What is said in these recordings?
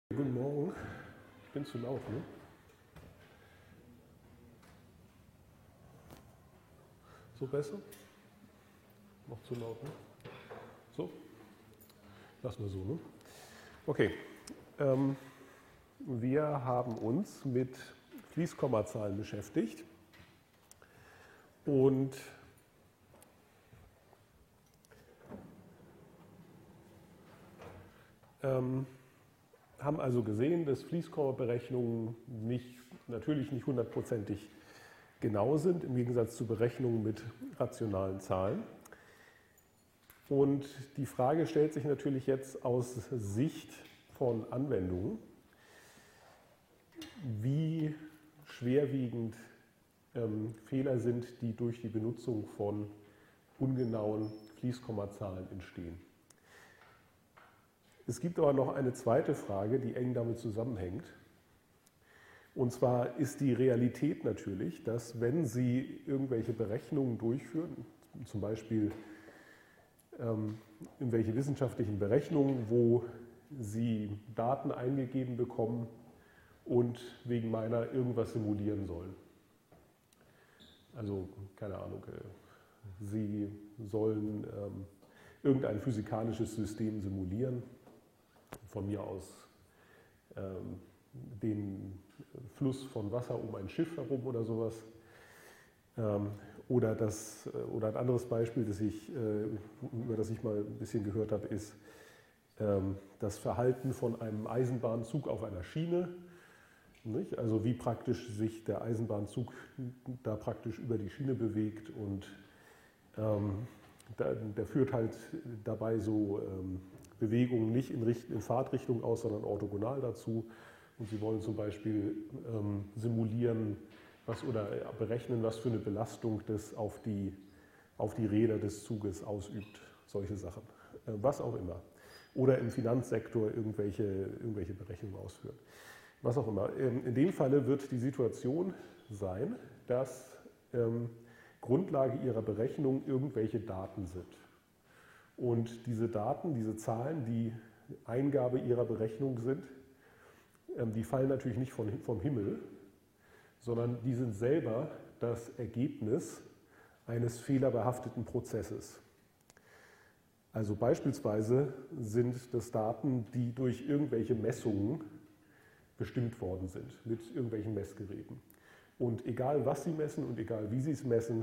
Guten Morgen. Ich bin zu laut, ne? So besser? Noch zu laut, ne? So? Lassen wir so, ne? Okay. Wir haben uns mit Fließkommazahlen beschäftigt und haben also gesehen, dass Fließkommaberechnungen natürlich nicht hundertprozentig genau sind, im Gegensatz zu Berechnungen mit rationalen Zahlen. Und die Frage stellt sich natürlich jetzt aus Sicht von Anwendungen, wie schwerwiegend Fehler sind, die durch die Benutzung von ungenauen Fließkommazahlen entstehen. Es gibt aber noch eine zweite Frage, die eng damit zusammenhängt. Und zwar ist die Realität natürlich, dass wenn Sie irgendwelche Berechnungen durchführen, zum Beispiel irgendwelche wissenschaftlichen Berechnungen, wo Sie Daten eingegeben bekommen und wegen meiner irgendwas simulieren sollen. Also, keine Ahnung, Sie sollen irgendein physikalisches System simulieren, von mir aus den Fluss von Wasser um ein Schiff herum oder sowas. Oder ein anderes Beispiel, über das ich mal ein bisschen gehört habe, ist das Verhalten von einem Eisenbahnzug auf einer Schiene. Nicht? Also wie praktisch sich der Eisenbahnzug da praktisch über die Schiene bewegt und der führt halt dabei so Bewegungen nicht in Fahrtrichtung aus, sondern orthogonal dazu. Und Sie wollen zum Beispiel simulieren oder berechnen, was für eine Belastung das auf die Räder des Zuges ausübt. Solche Sachen. Was auch immer. Oder im Finanzsektor irgendwelche Berechnungen ausführen. Was auch immer. In dem Falle wird die Situation sein, dass Grundlage Ihrer Berechnung irgendwelche Daten sind. Und diese Daten, diese Zahlen, die Eingabe Ihrer Berechnung sind, die fallen natürlich nicht vom Himmel, sondern die sind selber das Ergebnis eines fehlerbehafteten Prozesses. Also beispielsweise sind das Daten, die durch irgendwelche Messungen bestimmt worden sind, mit irgendwelchen Messgeräten. Und egal was Sie messen und egal wie Sie es messen,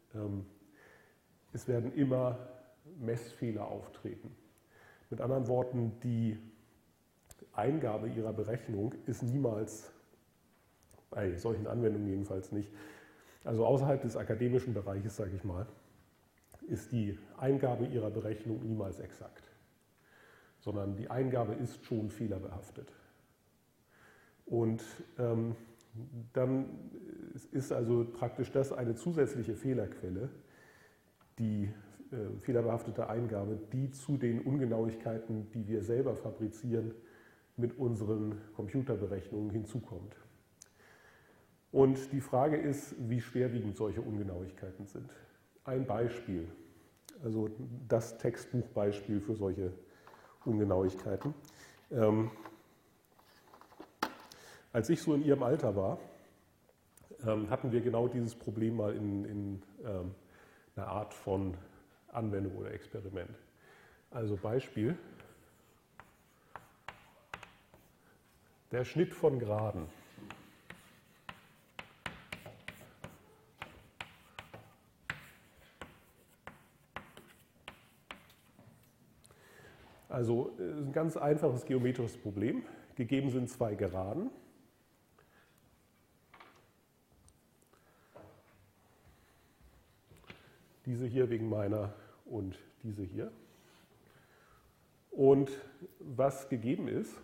es werden immer Messfehler auftreten. Mit anderen Worten, die Eingabe Ihrer Berechnung ist niemals, bei solchen Anwendungen jedenfalls nicht, also außerhalb des akademischen Bereiches, sage ich mal, ist die Eingabe Ihrer Berechnung niemals exakt, sondern die Eingabe ist schon fehlerbehaftet. Und dann ist also praktisch das eine zusätzliche Fehlerquelle, die fehlerbehaftete Eingabe, die zu den Ungenauigkeiten, die wir selber fabrizieren, mit unseren Computerberechnungen hinzukommt. Und die Frage ist, wie schwerwiegend solche Ungenauigkeiten sind. Ein Beispiel, also das Textbuchbeispiel für solche Ungenauigkeiten. Als ich so in Ihrem Alter war, hatten wir genau dieses Problem mal in einer Art von Anwendung oder Experiment. Also Beispiel, der Schnitt von Geraden. Also ein ganz einfaches geometrisches Problem. Gegeben sind zwei Geraden. Diese hier wegen meiner und diese hier. Und was gegeben ist,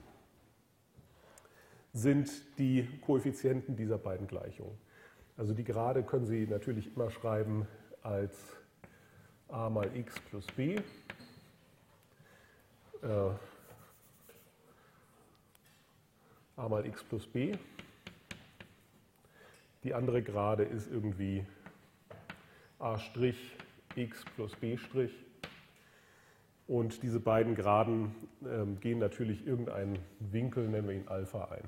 sind die Koeffizienten dieser beiden Gleichungen. Also die Gerade können Sie natürlich immer schreiben als a mal x plus b. A mal x plus b. Die andere Gerade ist irgendwie a' x plus b'. Und diese beiden Geraden gehen natürlich irgendeinen Winkel, nennen wir ihn Alpha, ein.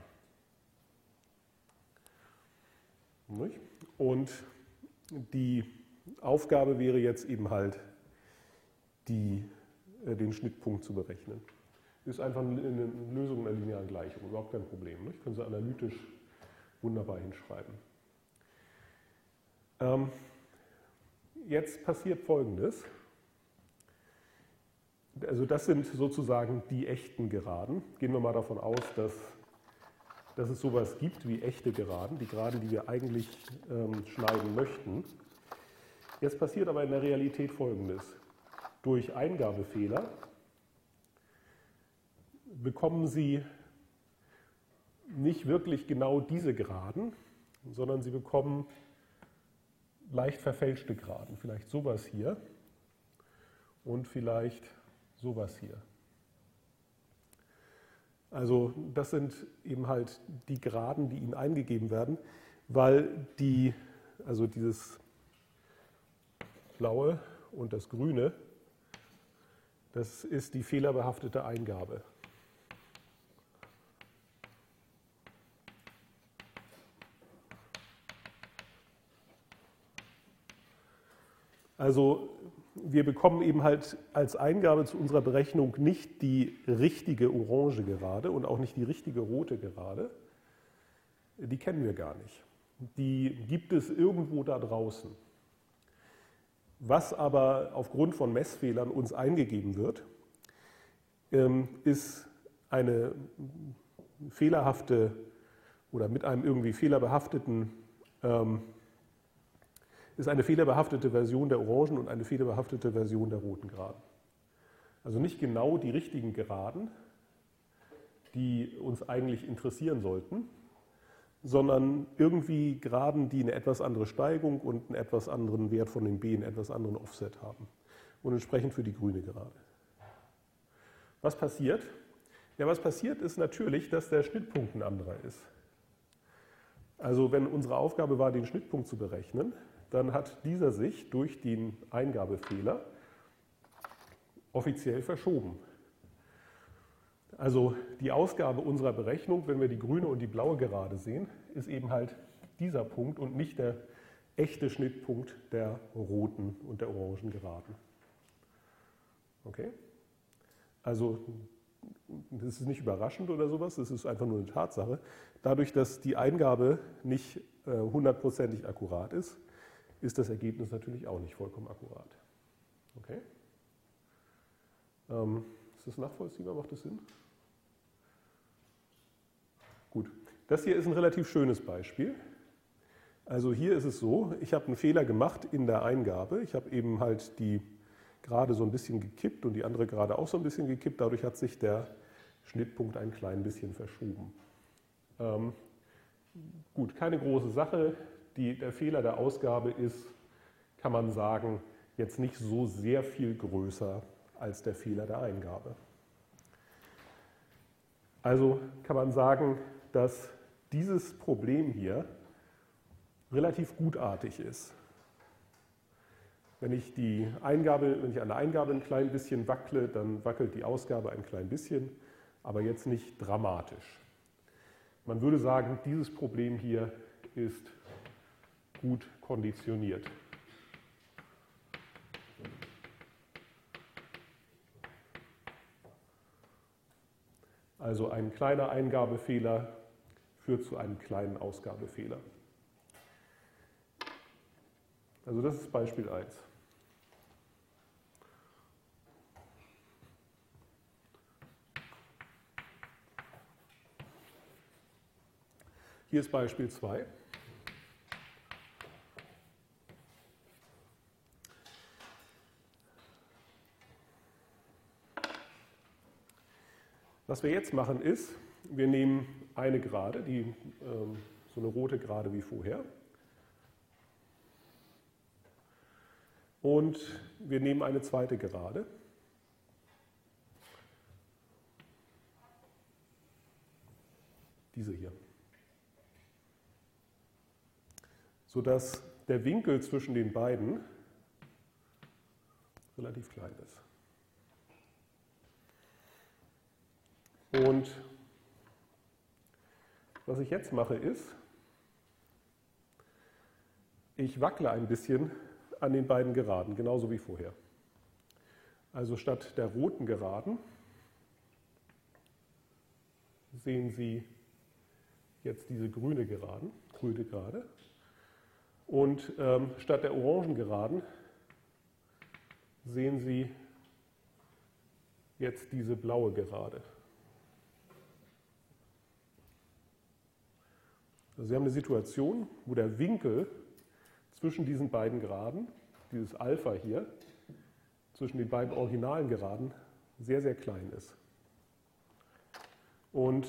Nicht? Und die Aufgabe wäre jetzt eben halt, den Schnittpunkt zu berechnen. Ist einfach eine Lösung einer linearen Gleichung, überhaupt kein Problem. Nicht? Können Sie analytisch wunderbar hinschreiben. Jetzt passiert Folgendes. Also das sind sozusagen die echten Geraden. Gehen wir mal davon aus, dass es sowas gibt wie echte Geraden, die Geraden, die wir eigentlich schneiden möchten. Jetzt passiert aber in der Realität Folgendes. Durch Eingabefehler bekommen Sie nicht wirklich genau diese Geraden, sondern Sie bekommen leicht verfälschte Geraden. Vielleicht sowas hier und vielleicht sowas hier. Also das sind eben halt die Geraden, die Ihnen eingegeben werden, weil also dieses Blaue und das Grüne, das ist die fehlerbehaftete Eingabe. Also wir bekommen eben halt als Eingabe zu unserer Berechnung nicht die richtige orange Gerade und auch nicht die richtige rote Gerade. Die kennen wir gar nicht. Die gibt es irgendwo da draußen. Was aber aufgrund von Messfehlern uns eingegeben wird, ist eine fehlerhafte oder mit einem irgendwie fehlerbehafteten ist eine fehlerbehaftete Version der orangen und eine fehlerbehaftete Version der roten Geraden. Also nicht genau die richtigen Geraden, die uns eigentlich interessieren sollten, sondern irgendwie Geraden, die eine etwas andere Steigung und einen etwas anderen Wert von dem B, einen etwas anderen Offset haben. Und entsprechend für die grüne Gerade. Was passiert? Ja, was passiert ist natürlich, dass der Schnittpunkt ein anderer ist. Also wenn unsere Aufgabe war, den Schnittpunkt zu berechnen, dann hat dieser sich durch den Eingabefehler offiziell verschoben. Also die Ausgabe unserer Berechnung, wenn wir die grüne und die blaue Gerade sehen, ist eben halt dieser Punkt und nicht der echte Schnittpunkt der roten und der orangen Geraden. Okay? Also das ist nicht überraschend oder sowas, das ist einfach nur eine Tatsache. Dadurch, dass die Eingabe nicht hundertprozentig akkurat ist, ist das Ergebnis natürlich auch nicht vollkommen akkurat. Okay? Ist das nachvollziehbar? Macht das Sinn? Gut. Das hier ist ein relativ schönes Beispiel. Also hier ist es so, ich habe einen Fehler gemacht in der Eingabe. Ich habe eben halt die Gerade so ein bisschen gekippt und die andere Gerade auch so ein bisschen gekippt. Dadurch hat sich der Schnittpunkt ein klein bisschen verschoben. Gut, keine große Sache. Der Fehler der Ausgabe ist, kann man sagen, jetzt nicht so sehr viel größer als der Fehler der Eingabe. Also kann man sagen, dass dieses Problem hier relativ gutartig ist. Wenn ich an der Eingabe ein klein bisschen wackle, dann wackelt die Ausgabe ein klein bisschen, aber jetzt nicht dramatisch. Man würde sagen, dieses Problem hier ist gut konditioniert. Also ein kleiner Eingabefehler führt zu einem kleinen Ausgabefehler. Also das ist Beispiel 1. Hier ist Beispiel 2. Was wir jetzt machen ist, wir nehmen eine Gerade, so eine rote Gerade wie vorher. Und wir nehmen eine zweite Gerade. Diese hier. Sodass der Winkel zwischen den beiden relativ klein ist. Und was ich jetzt mache ist, ich wackle ein bisschen an den beiden Geraden, genauso wie vorher. Also statt der roten Geraden sehen Sie jetzt diese grüne Gerade. Und statt der orangen Geraden sehen Sie jetzt diese blaue Gerade. Also Sie haben eine Situation, wo der Winkel zwischen diesen beiden Geraden, dieses Alpha hier, zwischen den beiden originalen Geraden, sehr, sehr klein ist. Und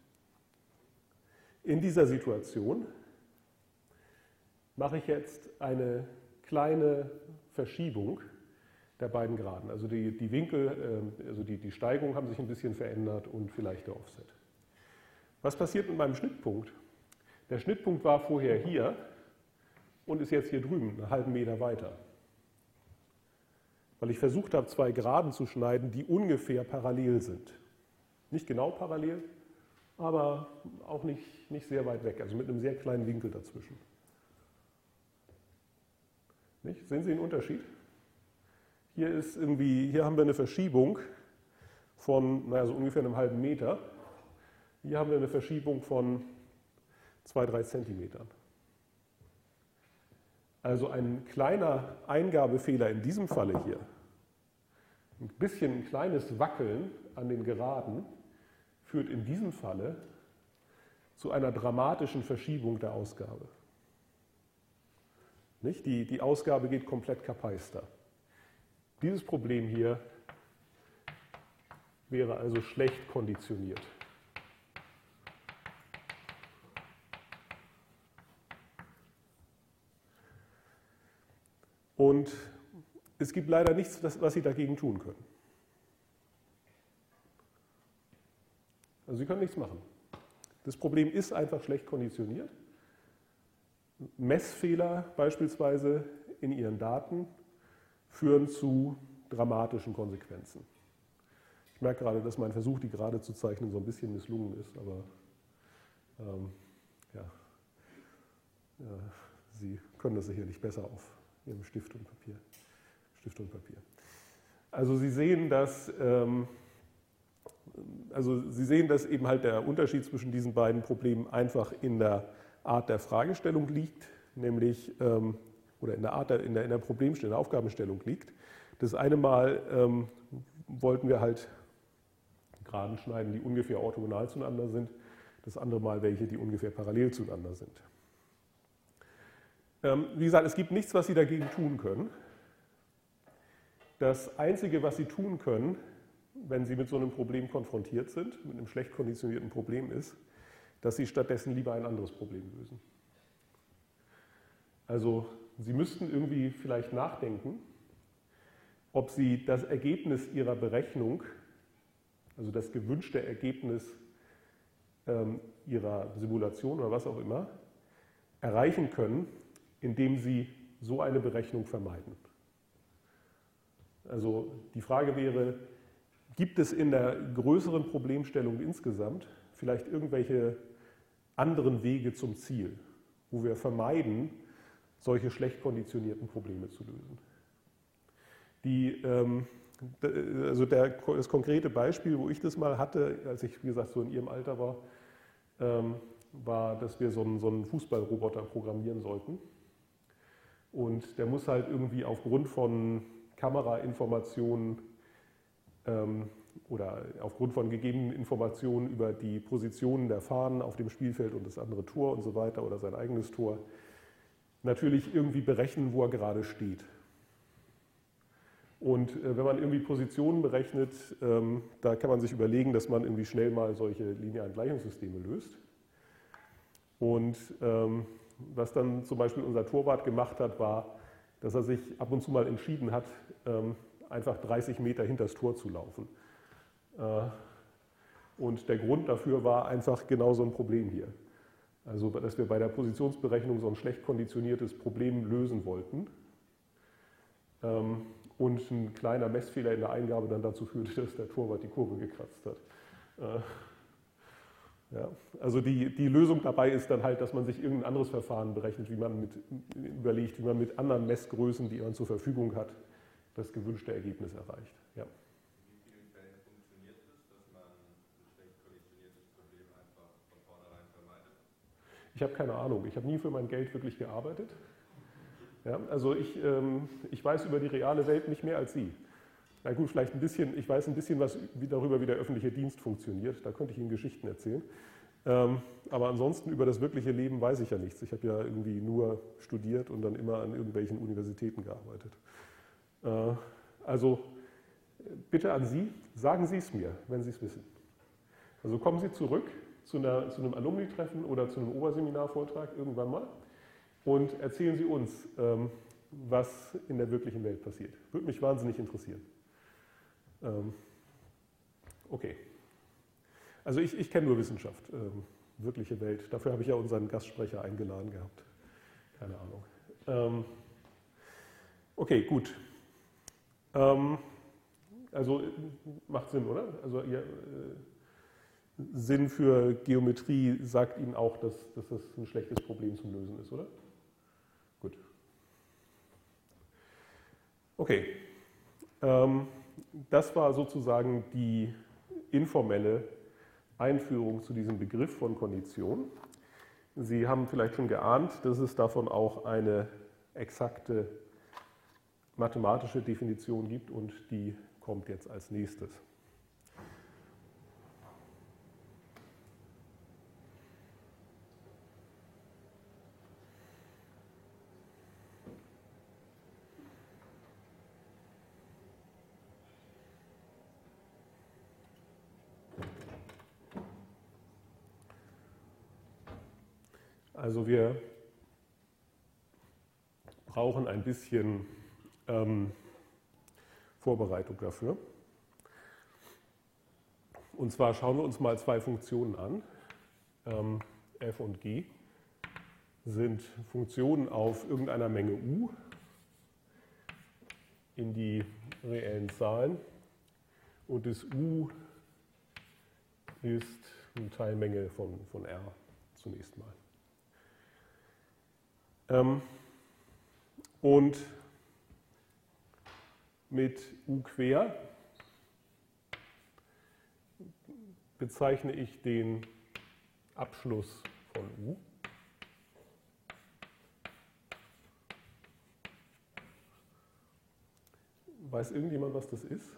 in dieser Situation mache ich jetzt eine kleine Verschiebung der beiden Geraden. Also die Winkel, also die Steigungen haben sich ein bisschen verändert und vielleicht der Offset. Was passiert mit meinem Schnittpunkt? Der Schnittpunkt war vorher hier und ist jetzt hier drüben, einen halben Meter weiter. Weil ich versucht habe, zwei Geraden zu schneiden, die ungefähr parallel sind. Nicht genau parallel, aber auch nicht sehr weit weg, also mit einem sehr kleinen Winkel dazwischen. Nicht? Sehen Sie den Unterschied? Hier haben wir eine Verschiebung von so ungefähr einem halben Meter. Hier haben wir eine Verschiebung von 2-3 Zentimetern. Also ein kleiner Eingabefehler in diesem Falle hier, ein kleines Wackeln an den Geraden, führt in diesem Falle zu einer dramatischen Verschiebung der Ausgabe. Nicht? Die Ausgabe geht komplett kapeister. Dieses Problem hier wäre also schlecht konditioniert. Und es gibt leider nichts, was Sie dagegen tun können. Also Sie können nichts machen. Das Problem ist einfach schlecht konditioniert. Messfehler beispielsweise in Ihren Daten führen zu dramatischen Konsequenzen. Ich merke gerade, dass mein Versuch, die gerade zu zeichnen, so ein bisschen misslungen ist, aber Sie können das sicherlich besser auf Ihrem Stift und Papier. Also Sie sehen, dass eben halt der Unterschied zwischen diesen beiden Problemen einfach in der Art der Fragestellung liegt, nämlich oder in der Problemstellung, in der Aufgabenstellung liegt. Das eine Mal wollten wir halt Geraden schneiden, die ungefähr orthogonal zueinander sind, das andere Mal welche, die ungefähr parallel zueinander sind. Wie gesagt, es gibt nichts, was Sie dagegen tun können. Das Einzige, was Sie tun können, wenn Sie mit so einem Problem konfrontiert sind, mit einem schlecht konditionierten Problem, ist, dass Sie stattdessen lieber ein anderes Problem lösen. Also Sie müssten irgendwie vielleicht nachdenken, ob Sie das Ergebnis Ihrer Berechnung, also das gewünschte Ergebnis Ihrer Simulation oder was auch immer, erreichen können, indem Sie so eine Berechnung vermeiden. Also die Frage wäre, gibt es in der größeren Problemstellung insgesamt vielleicht irgendwelche anderen Wege zum Ziel, wo wir vermeiden, solche schlecht konditionierten Probleme zu lösen? Das konkrete Beispiel, wo ich das mal hatte, als ich, wie gesagt, so in Ihrem Alter war, war, dass wir so einen Fußballroboter programmieren sollten. Und der muss halt irgendwie aufgrund von Kamerainformationen oder aufgrund von gegebenen Informationen über die Positionen der Fahnen auf dem Spielfeld und das andere Tor und so weiter oder sein eigenes Tor natürlich irgendwie berechnen, wo er gerade steht. Und wenn man irgendwie Positionen berechnet, da kann man sich überlegen, dass man irgendwie schnell mal solche linearen Gleichungssysteme löst. Und was dann zum Beispiel unser Torwart gemacht hat, war, dass er sich ab und zu mal entschieden hat, einfach 30 Meter hinter das Tor zu laufen. Und der Grund dafür war einfach genau so ein Problem hier. Also, dass wir bei der Positionsberechnung so ein schlecht konditioniertes Problem lösen wollten. Und ein kleiner Messfehler in der Eingabe dann dazu führte, dass der Torwart die Kurve gekratzt hat. Ja, also die Lösung dabei ist dann halt, dass man sich irgendein anderes Verfahren berechnet, überlegt, wie man mit anderen Messgrößen, die man zur Verfügung hat, das gewünschte Ergebnis erreicht. Ja. In wie vielen Fällen funktioniert es, dass man ein schlecht konditioniertes Problem einfach von vornherein vermeidet? Ich habe keine Ahnung. Ich habe nie für mein Geld wirklich gearbeitet. Ja, also ich weiß über die reale Welt nicht mehr als Sie. Na gut, vielleicht ein bisschen, ich weiß ein bisschen was darüber, wie der öffentliche Dienst funktioniert. Da könnte ich Ihnen Geschichten erzählen. Aber ansonsten über das wirkliche Leben weiß ich ja nichts. Ich habe ja irgendwie nur studiert und dann immer an irgendwelchen Universitäten gearbeitet. Also bitte an Sie, sagen Sie es mir, wenn Sie es wissen. Also kommen Sie zurück zu einem Alumni-Treffen oder zu einem Oberseminarvortrag irgendwann mal und erzählen Sie uns, was in der wirklichen Welt passiert. Würde mich wahnsinnig interessieren. Okay. Also ich kenne nur Wissenschaft, wirkliche Welt. Dafür habe ich ja unseren Gastsprecher eingeladen gehabt. Keine Ahnung. Okay, gut. Also macht Sinn, oder? Also ihr Sinn für Geometrie sagt Ihnen auch, dass das ein schlechtes Problem zum Lösen ist, oder? Gut. Okay. Das war sozusagen die informelle Einführung zu diesem Begriff von Kondition. Sie haben vielleicht schon geahnt, dass es davon auch eine exakte mathematische Definition gibt und die kommt jetzt als nächstes. Also wir brauchen ein bisschen Vorbereitung dafür. Und zwar schauen wir uns mal zwei Funktionen an. F und G sind Funktionen auf irgendeiner Menge U in die reellen Zahlen. Und das U ist eine Teilmenge von R zunächst mal. Und mit U quer bezeichne ich den Abschluss von U. Weiß irgendjemand, was das ist?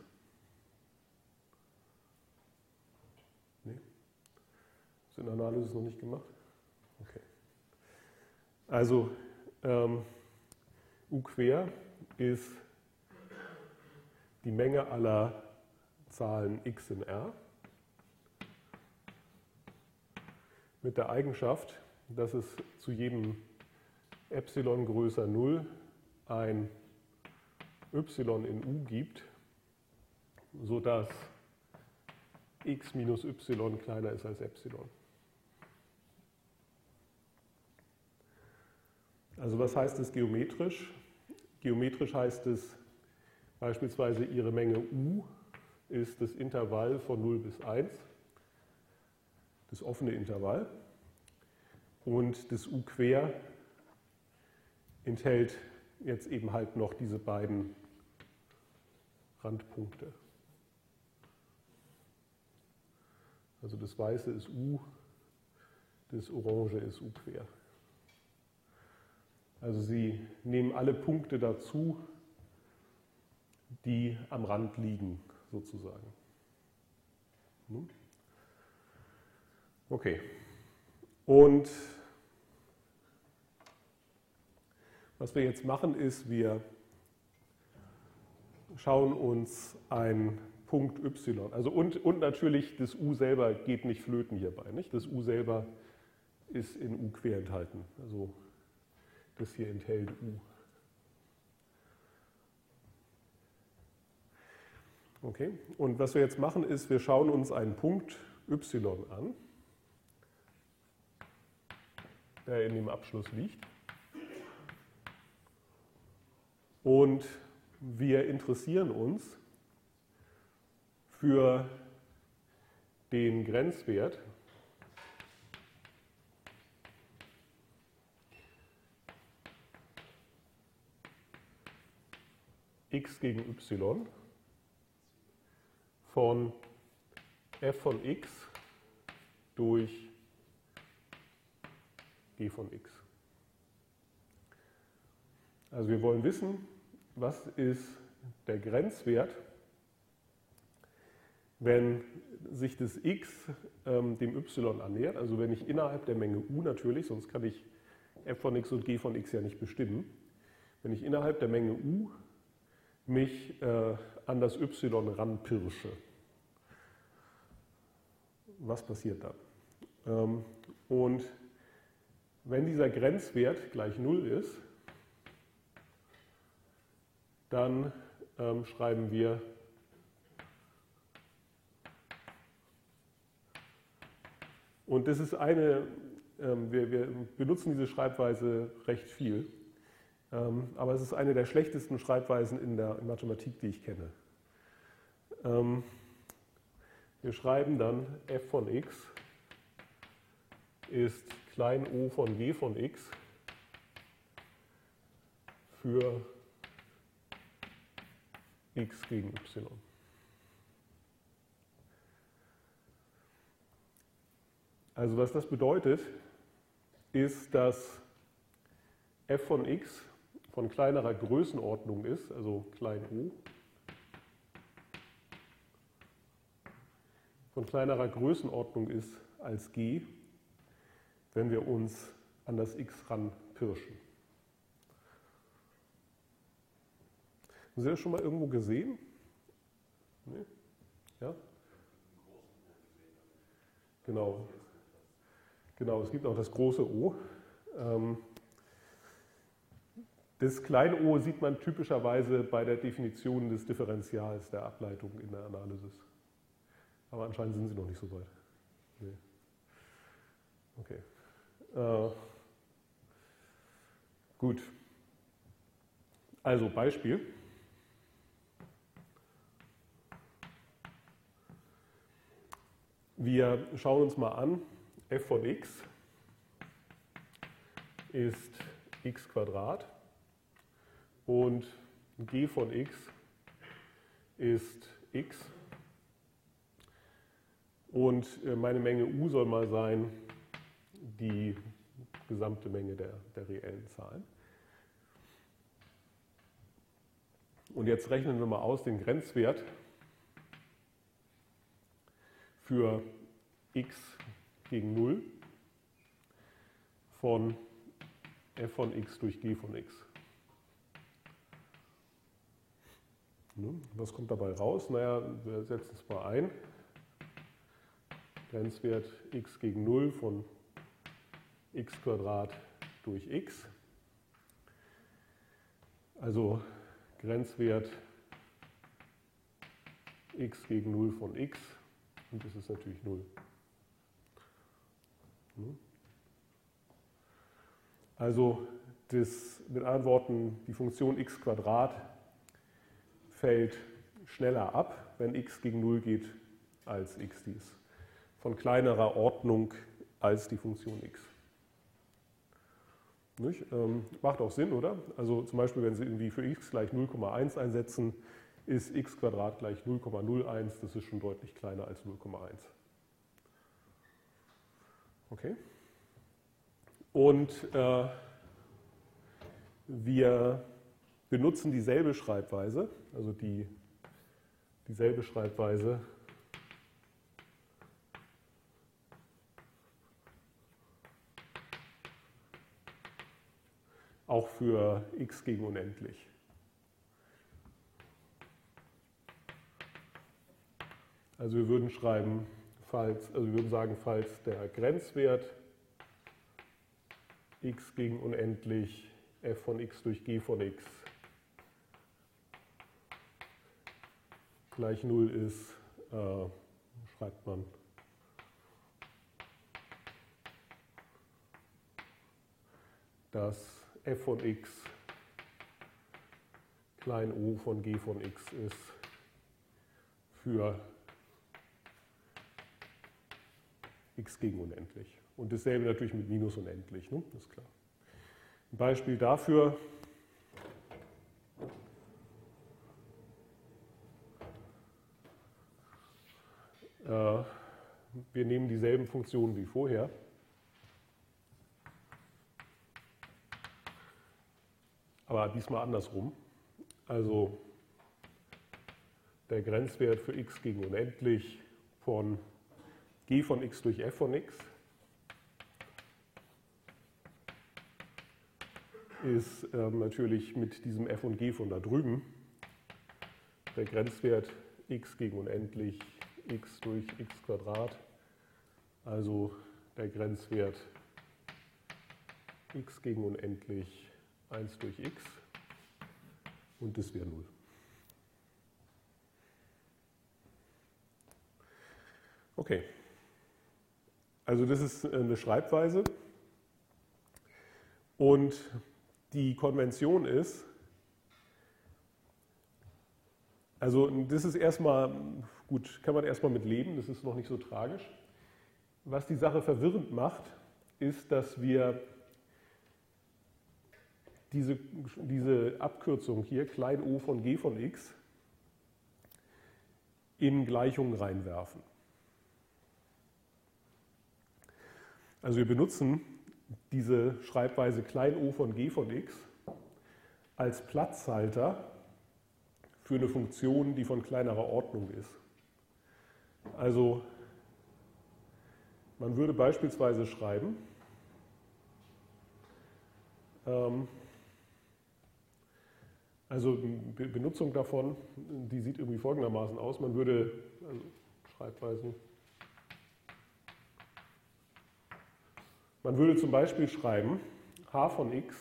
Nee? Ist in der Analysis noch nicht gemacht? Okay. Also U quer ist die Menge aller Zahlen x in R mit der Eigenschaft, dass es zu jedem Epsilon größer 0 ein y in U gibt, sodass x minus y kleiner ist als Epsilon. Also was heißt es geometrisch? Geometrisch heißt es beispielsweise, Ihre Menge U ist das Intervall von 0 bis 1, das offene Intervall. Und das U quer enthält jetzt eben halt noch diese beiden Randpunkte. Also das Weiße ist U, das Orange ist U quer. Also Sie nehmen alle Punkte dazu, die am Rand liegen, sozusagen. Okay. Und was wir jetzt machen, ist, wir schauen uns einen Punkt y, also und natürlich das U selber geht nicht flöten hierbei, nicht? Das U selber ist in U quer enthalten, also das hier enthält U. Okay, und was wir jetzt machen ist, wir schauen uns einen Punkt y an, der in dem Abschluss liegt. Und wir interessieren uns für den Grenzwert x gegen y von f von x durch g von x. Also wir wollen wissen, was ist der Grenzwert, wenn sich das x dem y annähert, also wenn ich innerhalb der Menge u natürlich, sonst kann ich f von x und g von x ja nicht bestimmen, wenn ich innerhalb der Menge u mich an das y ranpirsche. Was passiert dann? Und wenn dieser Grenzwert gleich 0 ist, dann schreiben wir und das ist wir benutzen diese Schreibweise recht viel, aber es ist eine der schlechtesten Schreibweisen in der Mathematik, die ich kenne. Wir schreiben dann f von x ist klein o von g von x für x gegen y. Also was das bedeutet, ist, dass f von x von kleinerer Größenordnung ist, also klein o, von kleinerer Größenordnung ist als g, wenn wir uns an das x ranpirschen. Haben Sie das schon mal irgendwo gesehen? Nee? Ja? Genau. Genau, es gibt auch das große O. Das kleine o sieht man typischerweise bei der Definition des Differentials der Ableitung in der Analysis. Aber anscheinend sind Sie noch nicht so weit. Nee. Okay. Gut. Also Beispiel. Wir schauen uns mal an, f von x ist x² und g von x ist x. Und meine Menge u soll mal sein die gesamte Menge der reellen Zahlen. Und jetzt rechnen wir mal aus den Grenzwert für x gegen 0 von f von x durch g von x. Was kommt dabei raus? Naja, wir setzen es mal ein. Grenzwert x gegen 0 von x² durch x. Also Grenzwert x gegen 0 von x. Und das ist natürlich 0. Also mit anderen Worten, die Funktion x² fällt schneller ab, wenn x gegen 0 geht, als x dies. Von kleinerer Ordnung als die Funktion x. Nicht? Macht auch Sinn, oder? Also zum Beispiel, wenn Sie irgendwie für x gleich 0,1 einsetzen, ist x² gleich 0,01, das ist schon deutlich kleiner als 0,1. Okay? Und wir benutzen dieselbe Schreibweise, also dieselbe Schreibweise auch für x gegen unendlich. Also wir würden schreiben, wir würden sagen, falls der Grenzwert x gegen unendlich f von x durch g von x gleich 0 ist, schreibt man dass f von x klein o von g von x ist für x gegen unendlich. Und dasselbe natürlich mit minus unendlich, ne? Das ist klar. Ein Beispiel dafür. Wir nehmen dieselben Funktionen wie vorher. Aber diesmal andersrum. Also der Grenzwert für x gegen unendlich von g von x durch f von x ist natürlich mit diesem f und g von da drüben der Grenzwert x gegen unendlich x durch x Quadrat, also der Grenzwert x gegen unendlich 1 durch x und das wäre 0. Okay, also das ist eine Schreibweise und die Konvention ist, also das ist erstmal, gut, kann man erstmal mit leben, das ist noch nicht so tragisch. Was die Sache verwirrend macht, ist, dass wir diese Abkürzung hier, klein o von g von x, in Gleichungen reinwerfen. Also wir benutzen diese Schreibweise klein o von g von x als Platzhalter für eine Funktion, die von kleinerer Ordnung ist. Also man würde beispielsweise schreiben, also Benutzung davon, die sieht irgendwie folgendermaßen aus. Man würde, also Schreibweisen, man würde zum Beispiel schreiben, h von x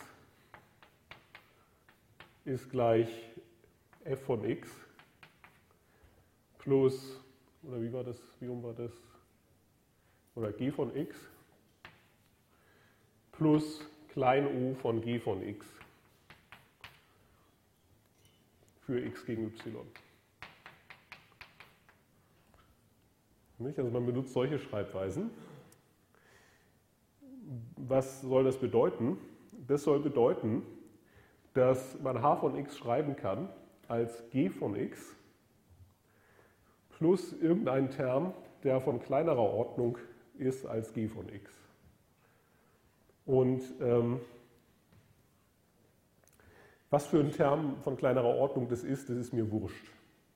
ist gleich f von x plus, oder wie war das, wie rum war das, oder g von x plus klein o von g von x für x gegen y. Nicht? Also man benutzt solche Schreibweisen. Was soll das bedeuten? Das soll bedeuten, dass man h von x schreiben kann als g von x plus irgendeinen Term, der von kleinerer Ordnung ist als g von x. Und was für ein Term von kleinerer Ordnung das ist mir wurscht.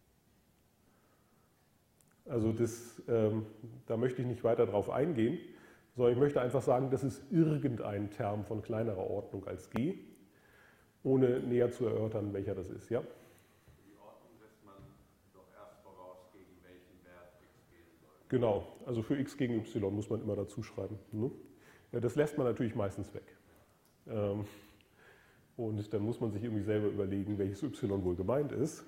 Also da möchte ich nicht weiter drauf eingehen, sondern ich möchte einfach sagen, das ist irgendein Term von kleinerer Ordnung als g, ohne näher zu erörtern, welcher das ist. Ja? Die Ordnung setzt man doch erst voraus, gegen welchen Wert x gehen soll. Genau, also für x gegen y muss man immer dazu schreiben. Ne? Ja, das lässt man natürlich meistens weg. Und dann muss man sich irgendwie selber überlegen, welches y wohl gemeint ist.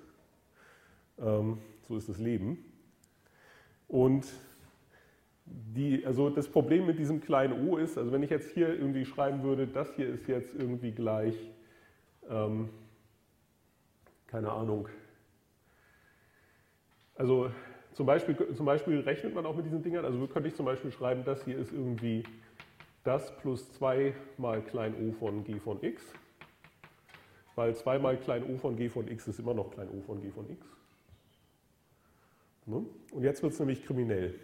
So ist das Leben. Und also das Problem mit diesem kleinen o ist, also wenn ich jetzt hier irgendwie schreiben würde, das hier ist jetzt irgendwie gleich, keine Ahnung, also zum Beispiel rechnet man auch mit diesen Dingern, also könnte ich zum Beispiel schreiben, das hier ist irgendwie das plus 2 mal klein o von g von x, weil 2 mal klein o von g von x ist immer noch klein o von g von x. Ne? Und jetzt wird es nämlich kriminell.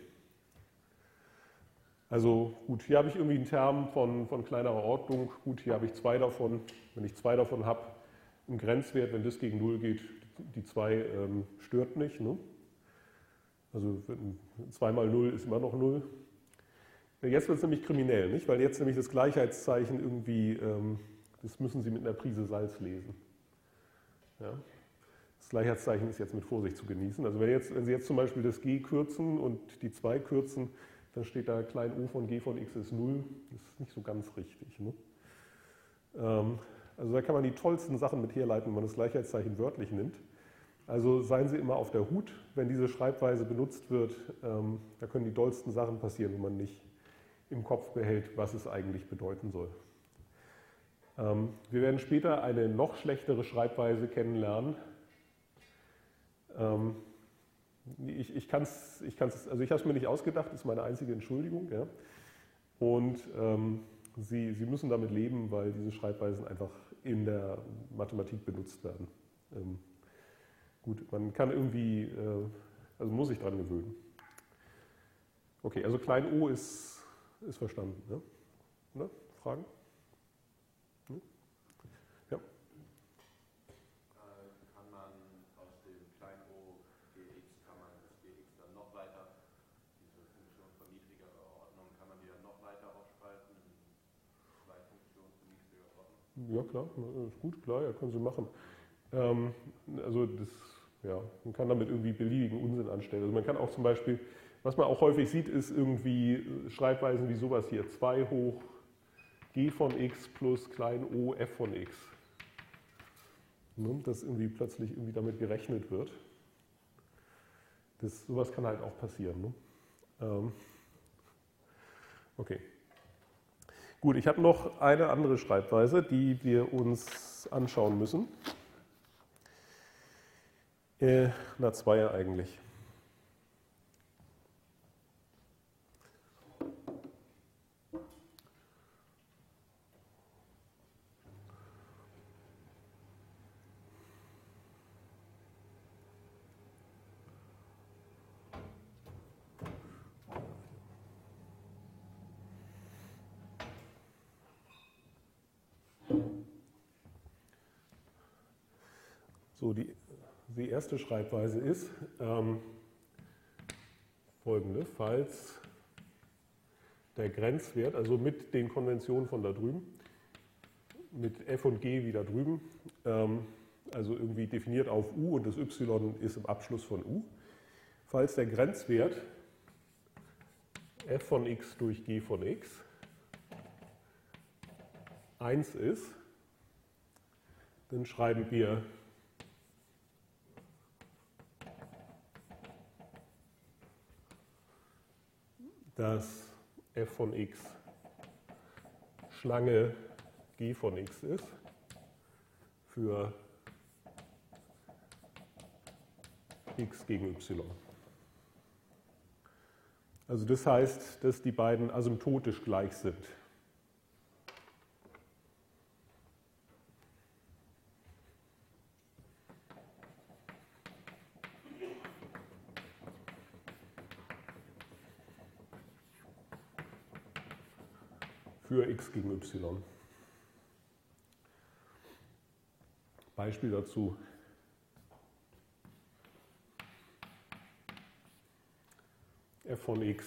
Also gut, hier habe ich irgendwie einen Term von kleinerer Ordnung, gut, hier habe ich 2 davon. Wenn ich 2 davon habe, einen Grenzwert, wenn das gegen 0 geht, die 2 stört nicht. Ne? Also 2 mal 0 ist immer noch 0. Jetzt wird es nämlich kriminell, nicht? Weil jetzt nämlich das Gleichheitszeichen irgendwie, das müssen Sie mit einer Prise Salz lesen. Ja? Das Gleichheitszeichen ist jetzt mit Vorsicht zu genießen. Also wenn Sie jetzt zum Beispiel das g kürzen und die 2 kürzen, dann steht da klein o von g von x ist 0. Das ist nicht so ganz richtig. Ne? Also da kann man die tollsten Sachen mit herleiten, wenn man das Gleichheitszeichen wörtlich nimmt. Also seien Sie immer auf der Hut, wenn diese Schreibweise benutzt wird. Da können die dollsten Sachen passieren, wenn man nicht im Kopf behält, was es eigentlich bedeuten soll. Wir werden später eine noch schlechtere Schreibweise kennenlernen, ich habe es mir nicht ausgedacht, das ist meine einzige Entschuldigung. Ja. Und Sie müssen damit leben, weil diese Schreibweisen einfach in der Mathematik benutzt werden. Gut, man kann irgendwie, also muss sich daran gewöhnen. Okay, also klein o ist verstanden. Ne? Oder? Fragen? Hm? Ja. Kann man aus dem kleinen o gx, kann man das gx dann noch weiter, diese Funktion von niedrigerer Ordnung, kann man die dann noch weiter aufspalten in zwei Funktionen von niedriger Ordnung? Ja, klar, ist gut, klar, ja, können Sie machen. Also man kann damit irgendwie beliebigen Unsinn anstellen. Also man kann auch zum Beispiel, was man auch häufig sieht, ist irgendwie Schreibweisen wie sowas hier, 2 hoch g von x plus klein o f von x. Ne, dass irgendwie plötzlich irgendwie damit gerechnet wird. Sowas kann halt auch passieren. Ne? Okay. Gut, ich habe noch eine andere Schreibweise, die wir uns anschauen müssen. Zwei eigentlich. So, die erste Schreibweise ist folgende: Falls der Grenzwert, also mit den Konventionen von da drüben, mit f und g wie da drüben, also irgendwie definiert auf u und das y ist im Abschluss von u, falls der Grenzwert f von x durch g von x 1 ist, dann schreiben wir dass f von x Schlange g von x ist für x gegen y. Also das heißt, dass die beiden asymptotisch gleich sind. Für x gegen y. Beispiel dazu. f von x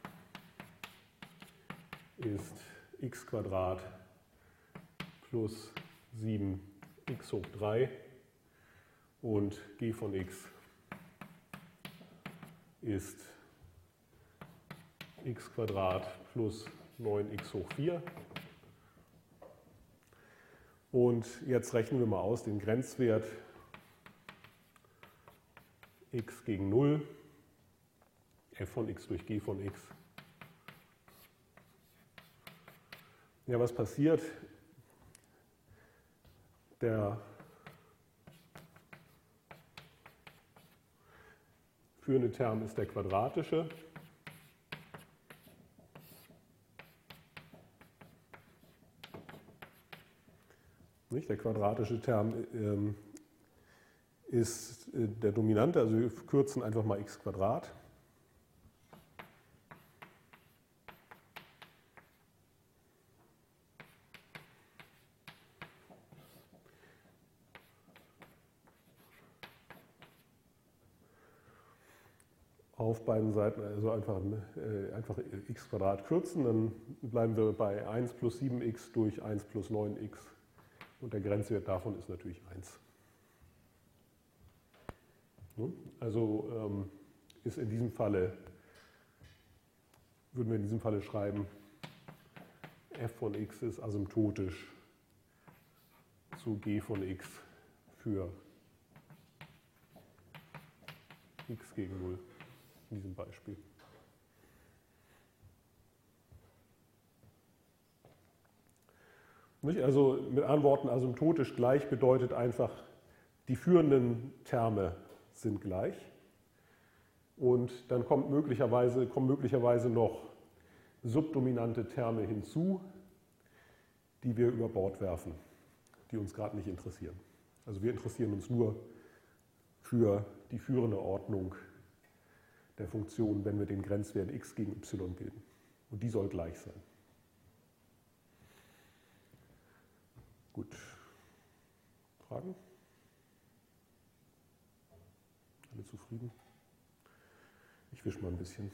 ist x Quadrat plus 7x hoch 3 und g von x ist x Quadrat plus 9x hoch 4. Und jetzt rechnen wir mal aus den Grenzwert x gegen 0, f von x durch g von x. Ja, was passiert? Der führende Term ist der quadratische. Der quadratische Term ist der Dominante, also wir kürzen einfach mal x Quadrat. Auf beiden Seiten also einfach x Quadrat kürzen, dann bleiben wir bei 1 plus 7x durch 1 plus 9x. Und der Grenzwert davon ist natürlich 1. Also ist in diesem Falle, würden wir in diesem Falle schreiben, f von x ist asymptotisch zu g von x für x gegen 0 in diesem Beispiel. Also mit anderen Worten, asymptotisch gleich bedeutet einfach, die führenden Terme sind gleich. Und dann kommen möglicherweise noch subdominante Terme hinzu, die wir über Bord werfen, die uns gerade nicht interessieren. Also wir interessieren uns nur für die führende Ordnung der Funktion, wenn wir den Grenzwert x gegen y bilden. Und die soll gleich sein. Gut. Fragen? Alle zufrieden? Ich wische mal ein bisschen.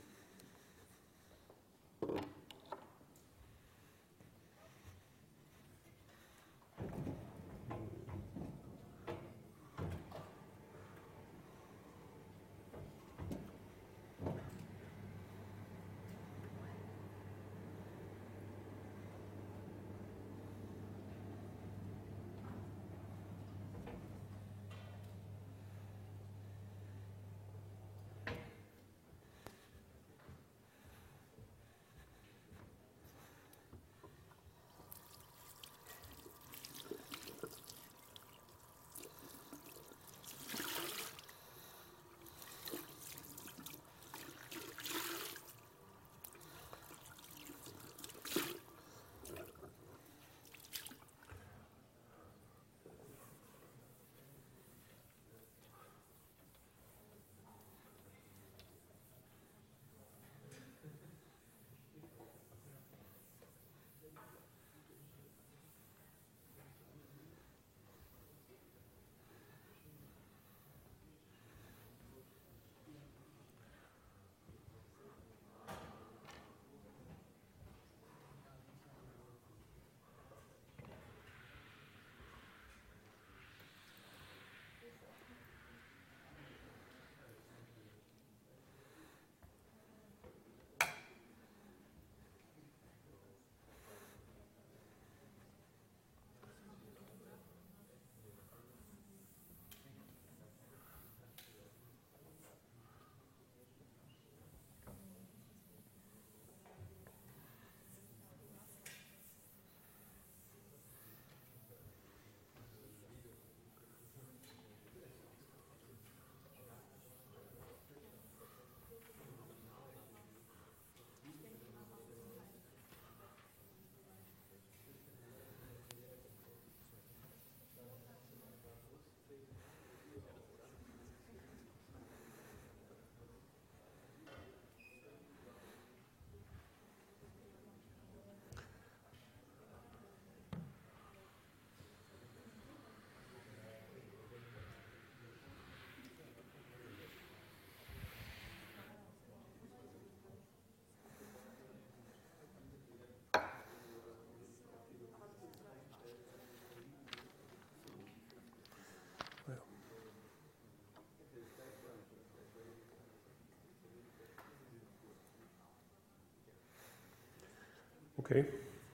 Okay,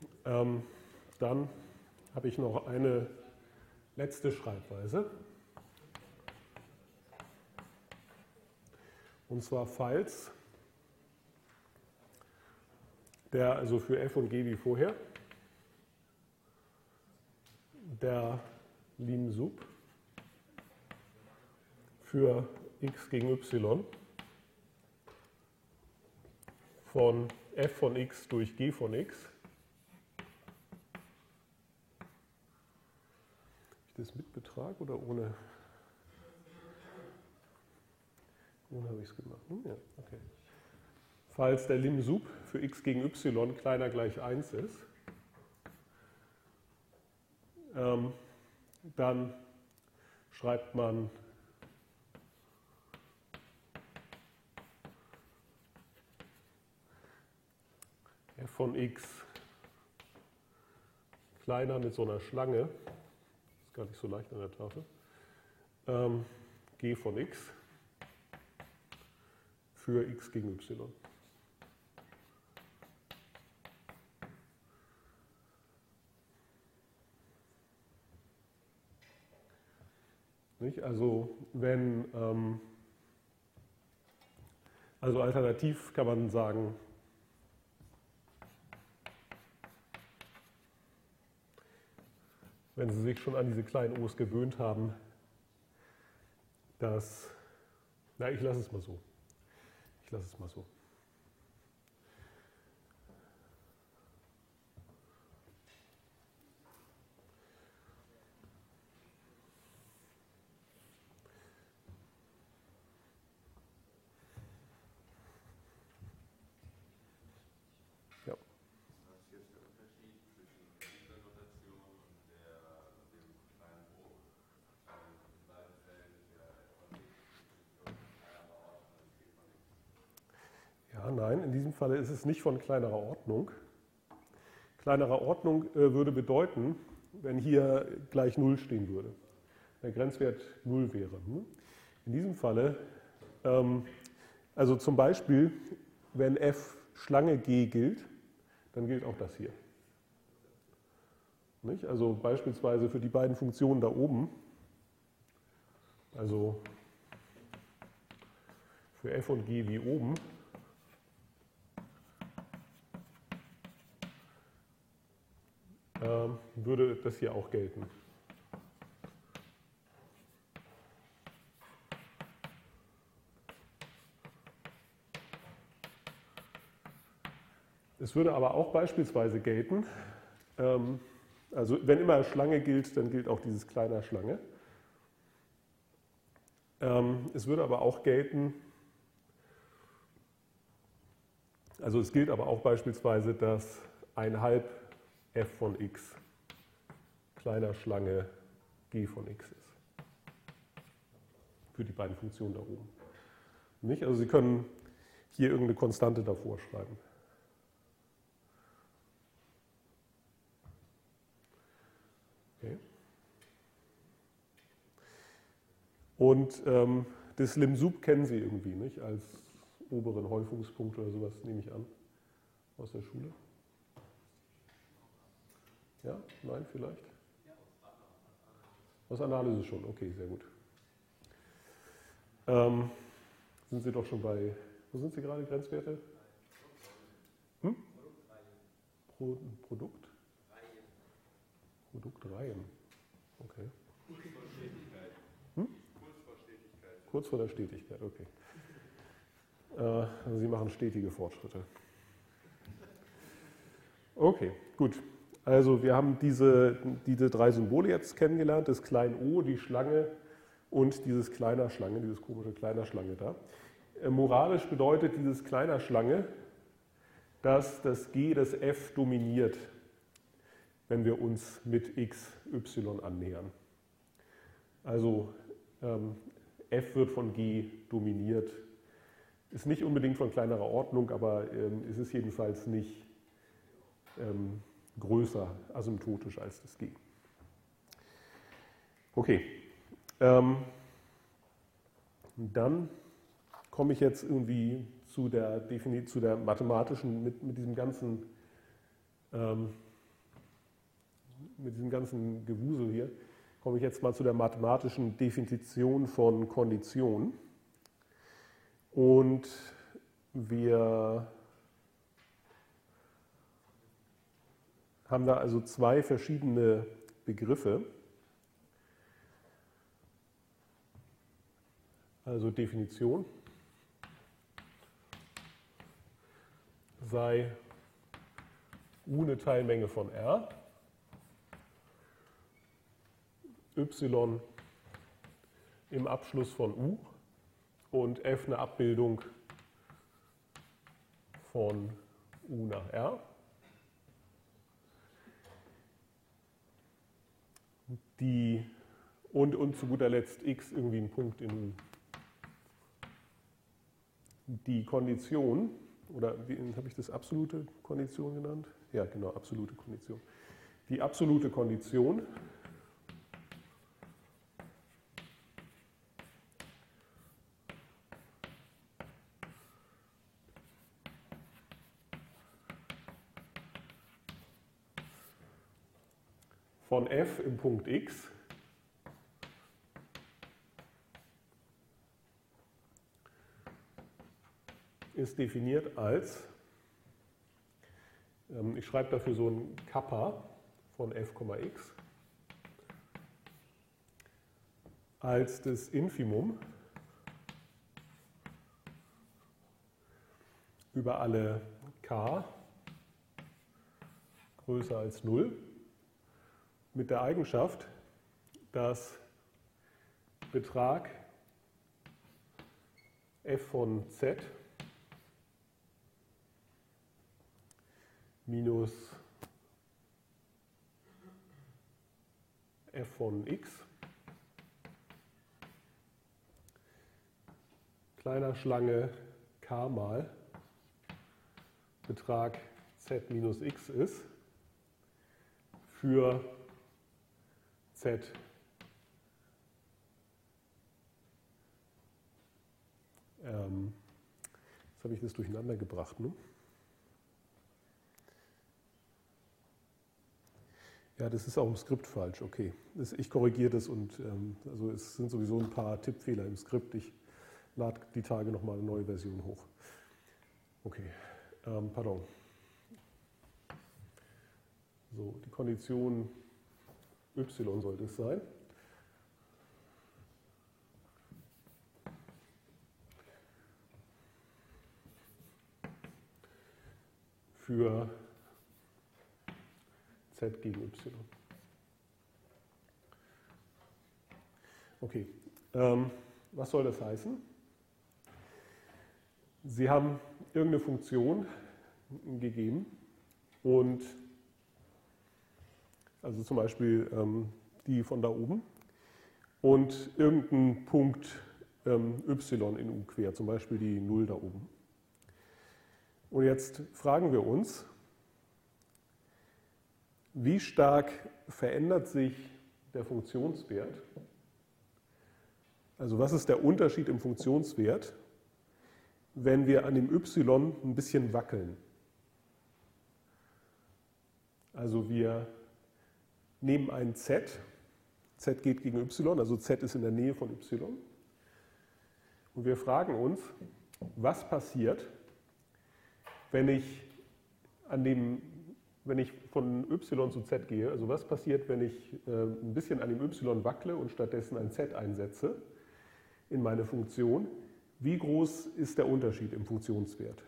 dann habe ich noch eine letzte Schreibweise. Und zwar falls der, also für f und g wie vorher, der Lim sub für x gegen y von f von x durch g von x. Ist das mit Betrag oder ohne? Ohne habe ich es gemacht. Ja, okay. Falls der Lim sub für x gegen y kleiner gleich 1 ist, dann schreibt man f von x kleiner mit so einer Schlange, ist gar nicht so leicht an der Tafel, g von x für x gegen y. Nicht? Also wenn, also alternativ kann man sagen, wenn Sie sich schon an diese kleinen O's gewöhnt haben, dass, na, ich lasse es mal so. Ich lasse es mal so. Nein, in diesem Falle ist es nicht von kleinerer Ordnung. Kleinerer Ordnung würde bedeuten, wenn hier gleich 0 stehen würde, der Grenzwert 0 wäre. In diesem Falle, also zum Beispiel, wenn f Schlange g gilt, dann gilt auch das hier. Nicht? Also beispielsweise für die beiden Funktionen da oben, also für f und g wie oben, würde das hier auch gelten. Es würde aber auch beispielsweise gelten, also wenn immer Schlange gilt, dann gilt auch dieses kleiner Schlange. Es würde aber auch gelten, also es gilt aber auch beispielsweise, dass 1/2 f von x kleiner Schlange g von x ist. Für die beiden Funktionen da oben. Nicht? Also Sie können hier irgendeine Konstante davor schreiben. Okay. Und das Lim-Sub kennen Sie irgendwie, nicht? Als oberen Häufungspunkt oder sowas, nehme ich an, aus der Schule. Ja? Nein, vielleicht? Aus Analyse schon, okay, sehr gut. Sind Sie doch schon bei, wo sind Sie gerade, Grenzwerte? Produkt? Produktreihen. Okay. Kurz vor der Stetigkeit, okay. Also Sie machen stetige Fortschritte. Okay, gut. Also wir haben diese 3 Symbole jetzt kennengelernt, das klein o, die Schlange und dieses kleiner Schlange, dieses komische kleiner Schlange da. Moralisch bedeutet dieses kleiner Schlange, dass das G das F dominiert, wenn wir uns mit x, y annähern. Also F wird von G dominiert. Ist nicht unbedingt von kleinerer Ordnung, aber es ist jedenfalls nicht größer asymptotisch als das G. Okay. Dann komme ich jetzt irgendwie zu der mathematischen, mit diesem ganzen Gewusel hier, komme ich jetzt mal zu der mathematischen Definition von Kondition. Und wir haben da also 2 verschiedene Begriffe. Also Definition sei U eine Teilmenge von R, Y im Abschluss von U und F eine Abbildung von U nach R. Und zu guter Letzt x irgendwie ein Punkt in U. Die Kondition, oder wie habe ich das absolute Kondition genannt? Ja, genau, absolute Kondition. Die absolute Kondition von f im Punkt x ist definiert als, ich schreibe dafür so ein Kappa von f, x, als das Infimum über alle k größer als 0 mit der Eigenschaft, dass Betrag f von z minus f von x kleiner Schlange k mal Betrag z minus x ist für z jetzt habe ich das durcheinander gebracht, ne? Ja, das ist auch im Skript falsch, okay. Ich korrigiere das und also es sind sowieso ein paar Tippfehler im Skript. Ich lade die Tage nochmal eine neue Version hoch. Okay, pardon. So, die Kondition y sollte es sein. Für z gegen y. Okay, was soll das heißen? Sie haben irgendeine Funktion gegeben und also zum Beispiel die von da oben und irgendeinen Punkt y in U quer, zum Beispiel die 0 da oben. Und jetzt fragen wir uns, wie stark verändert sich der Funktionswert? Also was ist der Unterschied im Funktionswert, wenn wir an dem y ein bisschen wackeln? Also wir nehmen ein z geht gegen y, also z ist in der Nähe von y. Und wir fragen uns, was passiert, wenn ich von y zu z gehe, also was passiert, wenn ich ein bisschen an dem y wackle und stattdessen ein z einsetze in meine Funktion, wie groß ist der Unterschied im Funktionswert?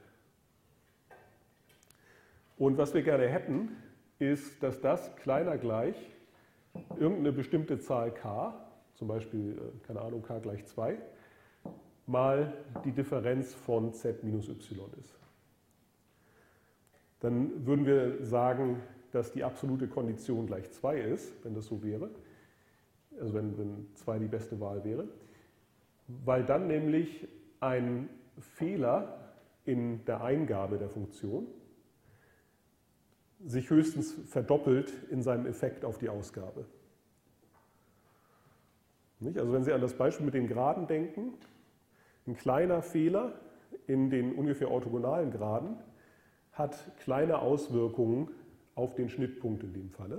Und was wir gerne hätten, ist, dass das kleiner gleich irgendeine bestimmte Zahl k, zum Beispiel, keine Ahnung, k gleich 2, mal die Differenz von z minus y ist. Dann würden wir sagen, dass die absolute Kondition gleich 2 ist, wenn das so wäre, also wenn 2 die beste Wahl wäre, weil dann nämlich ein Fehler in der Eingabe der Funktion sich höchstens verdoppelt in seinem Effekt auf die Ausgabe. Also wenn Sie an das Beispiel mit den Geraden denken, ein kleiner Fehler in den ungefähr orthogonalen Geraden hat kleine Auswirkungen auf den Schnittpunkt in dem Falle.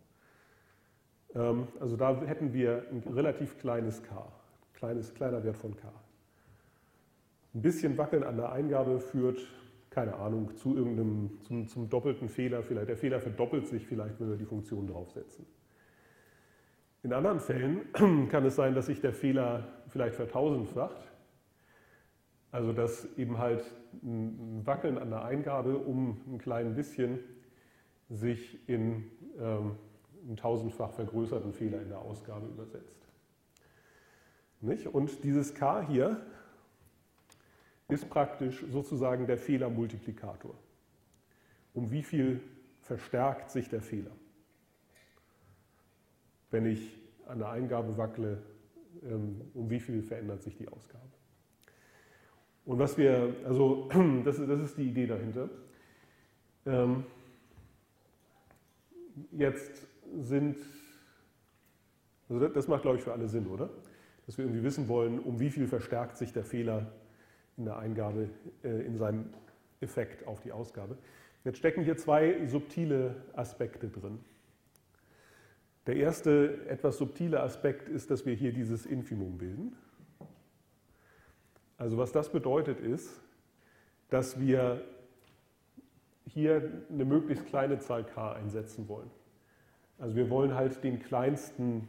Also da hätten wir ein relativ kleines k, kleiner Wert von k. Ein bisschen Wackeln an der Eingabe führt, keine Ahnung, zum doppelten Fehler. Vielleicht, der Fehler verdoppelt sich vielleicht, wenn wir die Funktion draufsetzen. In anderen Fällen kann es sein, dass sich der Fehler vielleicht vertausendfacht. Also dass eben halt ein Wackeln an der Eingabe um ein klein bisschen sich in einen tausendfach vergrößerten Fehler in der Ausgabe übersetzt. Nicht? Und dieses k hier ist praktisch sozusagen der Fehlermultiplikator. Um wie viel verstärkt sich der Fehler? Wenn ich an der Eingabe wackle, um wie viel verändert sich die Ausgabe? Und was wir, also das ist die Idee dahinter. Jetzt sind, also das macht, glaube ich, für alle Sinn, oder? Dass wir irgendwie wissen wollen, um wie viel verstärkt sich der Fehler in der Eingabe, in seinem Effekt auf die Ausgabe. Jetzt stecken hier zwei subtile Aspekte drin. Der erste, etwas subtile Aspekt ist, dass wir hier dieses Infimum bilden. Also was das bedeutet ist, dass wir hier eine möglichst kleine Zahl k einsetzen wollen. Also wir wollen halt den kleinsten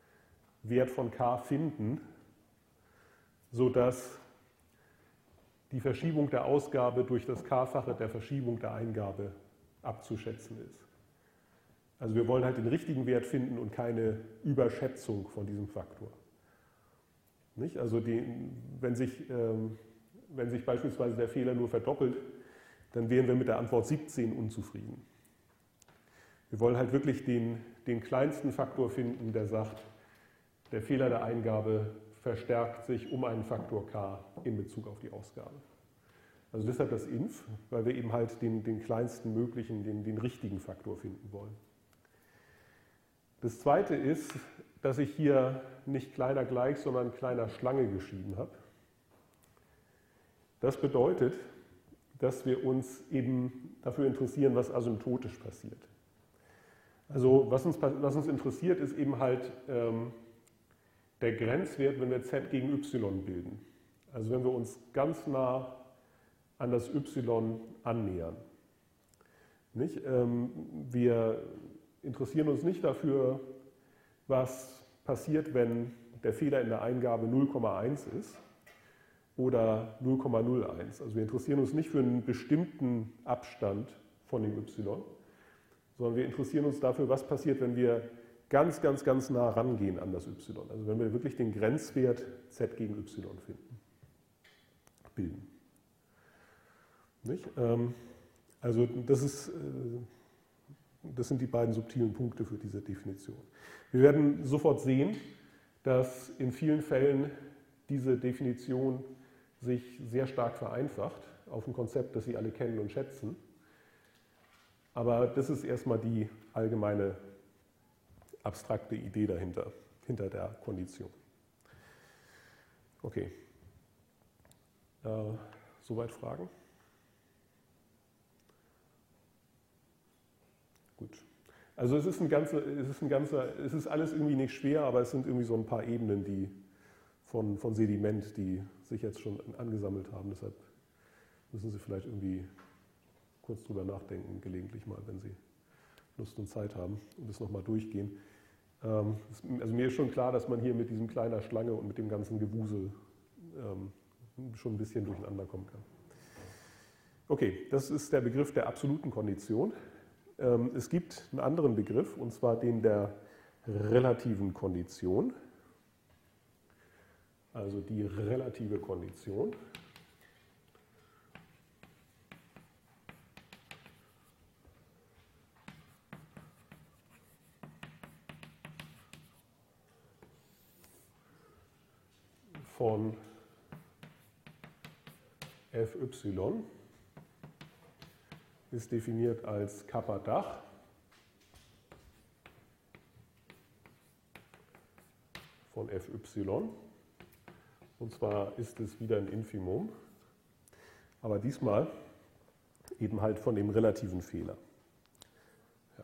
Wert von k finden, sodass die Verschiebung der Ausgabe durch das k-fache der Verschiebung der Eingabe abzuschätzen ist. Also wir wollen halt den richtigen Wert finden und keine Überschätzung von diesem Faktor. Nicht? Also wenn sich beispielsweise der Fehler nur verdoppelt, dann wären wir mit der Antwort 17 unzufrieden. Wir wollen halt wirklich den kleinsten Faktor finden, der sagt, der Fehler der Eingabe verstärkt sich um einen Faktor k in Bezug auf die Ausgabe. Also deshalb das inf, weil wir eben halt den kleinsten möglichen, den richtigen Faktor finden wollen. Das zweite ist, dass ich hier nicht kleiner gleich, sondern kleiner Schlange geschrieben habe. Das bedeutet, dass wir uns eben dafür interessieren, was asymptotisch passiert. Also was uns interessiert, ist eben halt der Grenzwert, wenn wir z gegen y bilden. Also wenn wir uns ganz nah an das y annähern. Nicht? Wir interessieren uns nicht dafür, was passiert, wenn der Fehler in der Eingabe 0,1 ist oder 0,01. Also wir interessieren uns nicht für einen bestimmten Abstand von dem y, sondern wir interessieren uns dafür, was passiert, wenn wir ganz, ganz, ganz nah rangehen an das y. Also wenn wir wirklich den Grenzwert z gegen y bilden. Nicht? Also das sind die beiden subtilen Punkte für diese Definition. Wir werden sofort sehen, dass in vielen Fällen diese Definition sich sehr stark vereinfacht auf ein Konzept, das Sie alle kennen und schätzen. Aber das ist erstmal die allgemeine abstrakte Idee dahinter, hinter der Kondition. Okay. Soweit Fragen? Gut. Also es ist alles irgendwie nicht schwer, aber es sind irgendwie so ein paar Ebenen, die von Sediment, die sich jetzt schon angesammelt haben. Deshalb müssen Sie vielleicht irgendwie kurz drüber nachdenken, gelegentlich mal, wenn Sie Lust und Zeit haben und das nochmal durchgehen. Also mir ist schon klar, dass man hier mit diesem kleiner Schlange und mit dem ganzen Gewusel schon ein bisschen durcheinander kommen kann. Okay, das ist der Begriff der absoluten Kondition. Es gibt einen anderen Begriff, und zwar den der relativen Kondition. Also die relative Kondition. Von Fy ist definiert als Kappa-Dach von Fy. Und zwar ist es wieder ein Infimum, aber diesmal eben halt von dem relativen Fehler. Ja.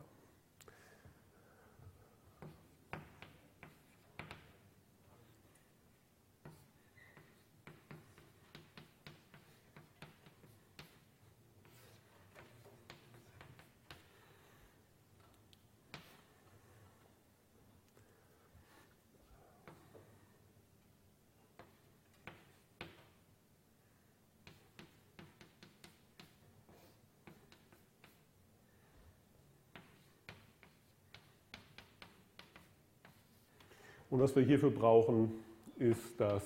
Und was wir hierfür brauchen, ist, dass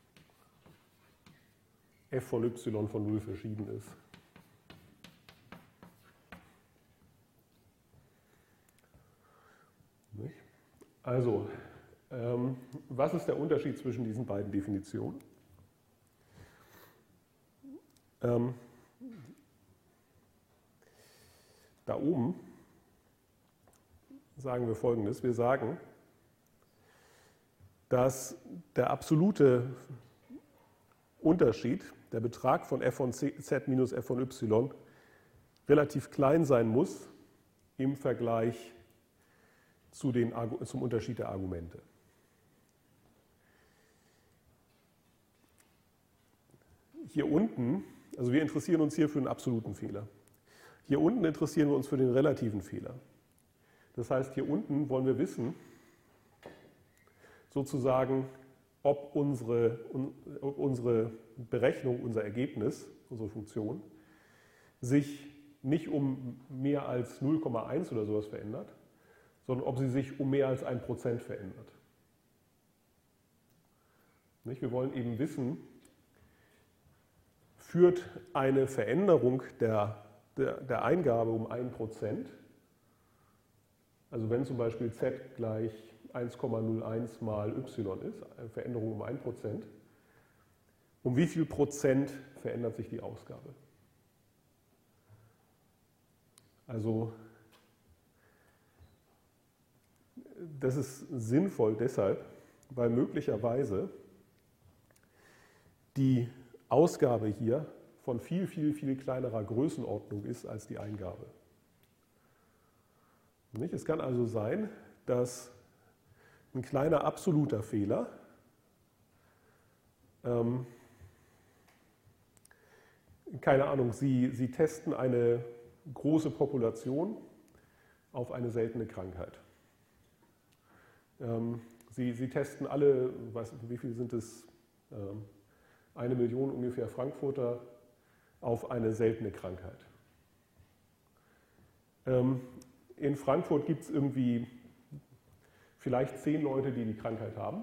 f von y von 0 verschieden ist. Also, was ist der Unterschied zwischen diesen beiden Definitionen? Da oben sagen wir Folgendes. Wir sagen, dass der absolute Unterschied, der Betrag von f von z minus f von y, relativ klein sein muss im Vergleich zum Unterschied der Argumente. Hier unten, also wir interessieren uns hier für einen absoluten Fehler. Hier unten interessieren wir uns für den relativen Fehler. Das heißt, hier unten wollen wir wissen, sozusagen, ob unsere Berechnung, unser Ergebnis, unsere Funktion, sich nicht um mehr als 0,1 oder sowas verändert, sondern ob sie sich um mehr als 1% verändert. Nicht? Wir wollen eben wissen, führt eine Veränderung der Eingabe um 1%, also wenn zum Beispiel z gleich 1,01 mal y ist, eine Veränderung um 1%, um wie viel Prozent verändert sich die Ausgabe? Also das ist sinnvoll deshalb, weil möglicherweise die Ausgabe hier von viel, viel, viel kleinerer Größenordnung ist als die Eingabe. Nicht? Es kann also sein, dass ein kleiner absoluter Fehler keine Ahnung, Sie testen eine große Population auf eine seltene Krankheit. Sie testen alle, wie viel sind es, 1 Million ungefähr Frankfurter auf eine seltene Krankheit. In Frankfurt gibt es irgendwie vielleicht 10 Leute, die die Krankheit haben.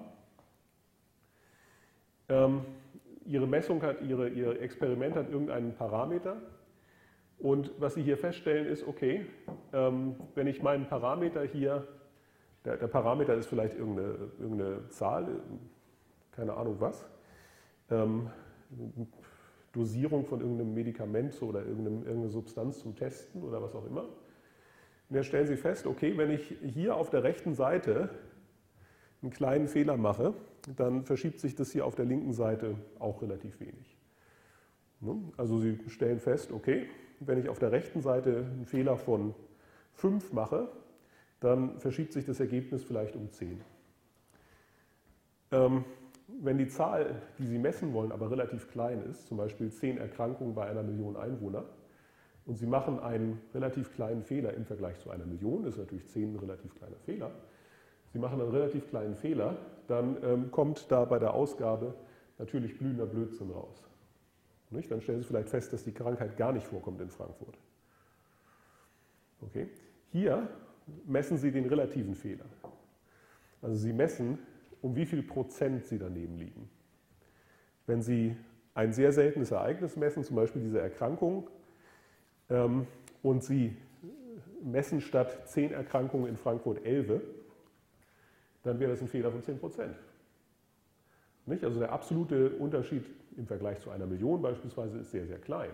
Ihre Messung hat, Ihr Experiment hat irgendeinen Parameter. Und was Sie hier feststellen ist, okay, wenn ich meinen Parameter hier, der Parameter ist vielleicht irgendeine Zahl, keine Ahnung was, Dosierung von irgendeinem Medikament oder irgendeine Substanz zum Testen oder was auch immer. Und dann stellen Sie fest, okay, wenn ich hier auf der rechten Seite einen kleinen Fehler mache, dann verschiebt sich das hier auf der linken Seite auch relativ wenig. Also Sie stellen fest, okay, wenn ich auf der rechten Seite einen Fehler von 5 mache, dann verschiebt sich das Ergebnis vielleicht um 10. Wenn die Zahl, die Sie messen wollen, aber relativ klein ist, zum Beispiel 10 Erkrankungen bei 1 Million Einwohner, und Sie machen einen relativ kleinen Fehler im Vergleich zu 1 Million, das ist natürlich 10 ein relativ kleiner Fehler, Sie machen einen relativ kleinen Fehler, dann kommt da bei der Ausgabe natürlich blühender Blödsinn raus. Nicht? Dann stellen Sie vielleicht fest, dass die Krankheit gar nicht vorkommt in Frankfurt. Okay. Hier messen Sie den relativen Fehler. Also Sie messen, um wie viel Prozent Sie daneben liegen. Wenn Sie ein sehr seltenes Ereignis messen, zum Beispiel diese Erkrankung, und Sie messen statt 10 Erkrankungen in Frankfurt 11, dann wäre das ein Fehler von 10%. Nicht? Also der absolute Unterschied im Vergleich zu 1 Million beispielsweise ist sehr, sehr klein.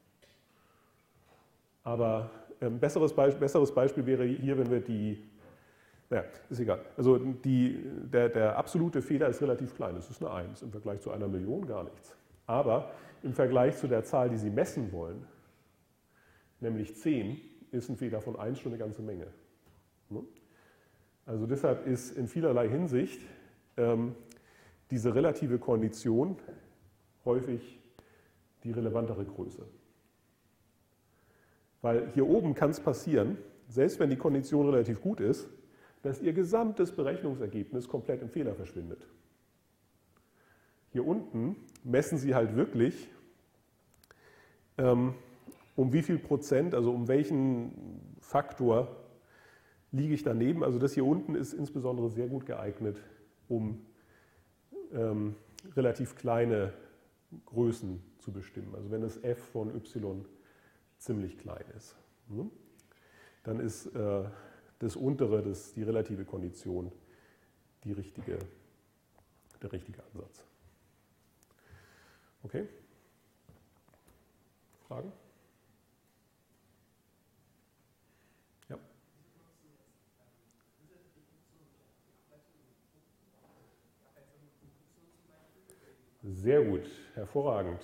Aber ein besseres Beispiel wäre hier, wenn wir naja, ist egal. Also der absolute Fehler ist relativ klein, das ist eine 1, im Vergleich zu 1 Million gar nichts. Aber im Vergleich zu der Zahl, die Sie messen wollen, nämlich 10, ist ein Fehler von 1 schon eine ganze Menge. Also deshalb ist in vielerlei Hinsicht diese relative Kondition häufig die relevantere Größe. Weil hier oben kann es passieren, selbst wenn die Kondition relativ gut ist, dass Ihr gesamtes Berechnungsergebnis komplett im Fehler verschwindet. Hier unten messen Sie halt wirklich, um wie viel Prozent, also um welchen Faktor liege ich daneben. Also das hier unten ist insbesondere sehr gut geeignet, um relativ kleine Größen zu bestimmen. Also wenn das f von y ziemlich klein ist, dann ist das untere, die relative Kondition, der richtige Ansatz. Okay? Fragen? Ja. Sehr gut, hervorragend.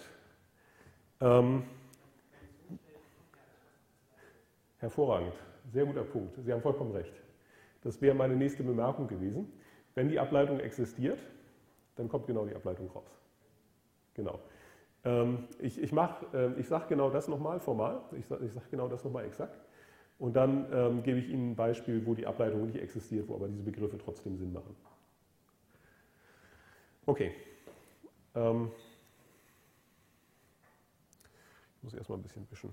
Hervorragend, sehr guter Punkt. Sie haben vollkommen recht. Das wäre meine nächste Bemerkung gewesen. Wenn die Ableitung existiert, dann kommt genau die Ableitung raus. Genau. Ich sage genau das nochmal formal, ich sage genau das nochmal exakt. Und dann gebe ich Ihnen ein Beispiel, wo die Ableitung nicht existiert, wo aber diese Begriffe trotzdem Sinn machen. Okay. Ich muss erstmal ein bisschen wischen.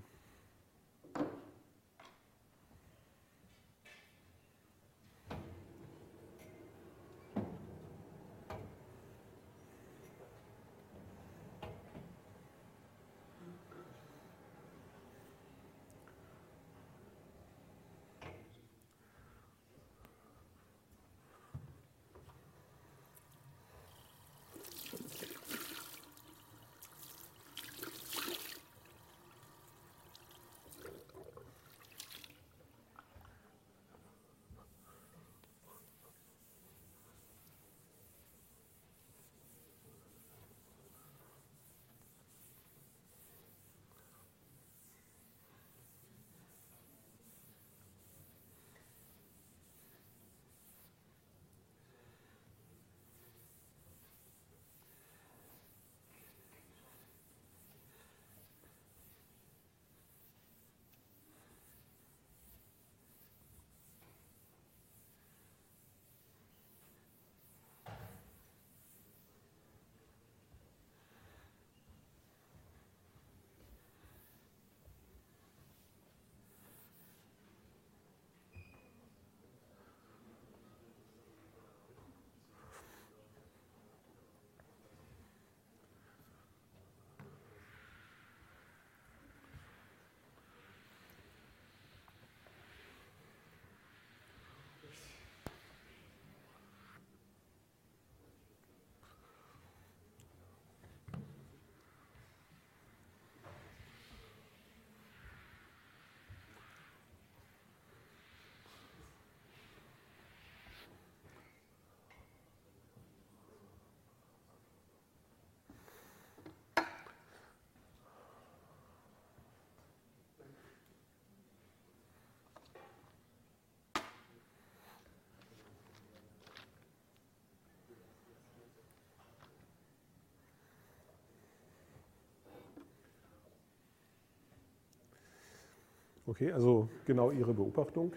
Okay, also genau Ihre Beobachtung.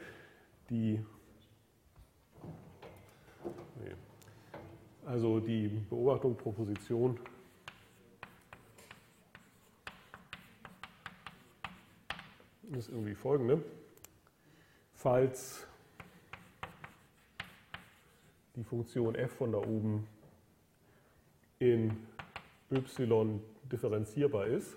Also die Beobachtung, Proposition ist irgendwie folgende. Falls die Funktion f von da oben in y differenzierbar ist,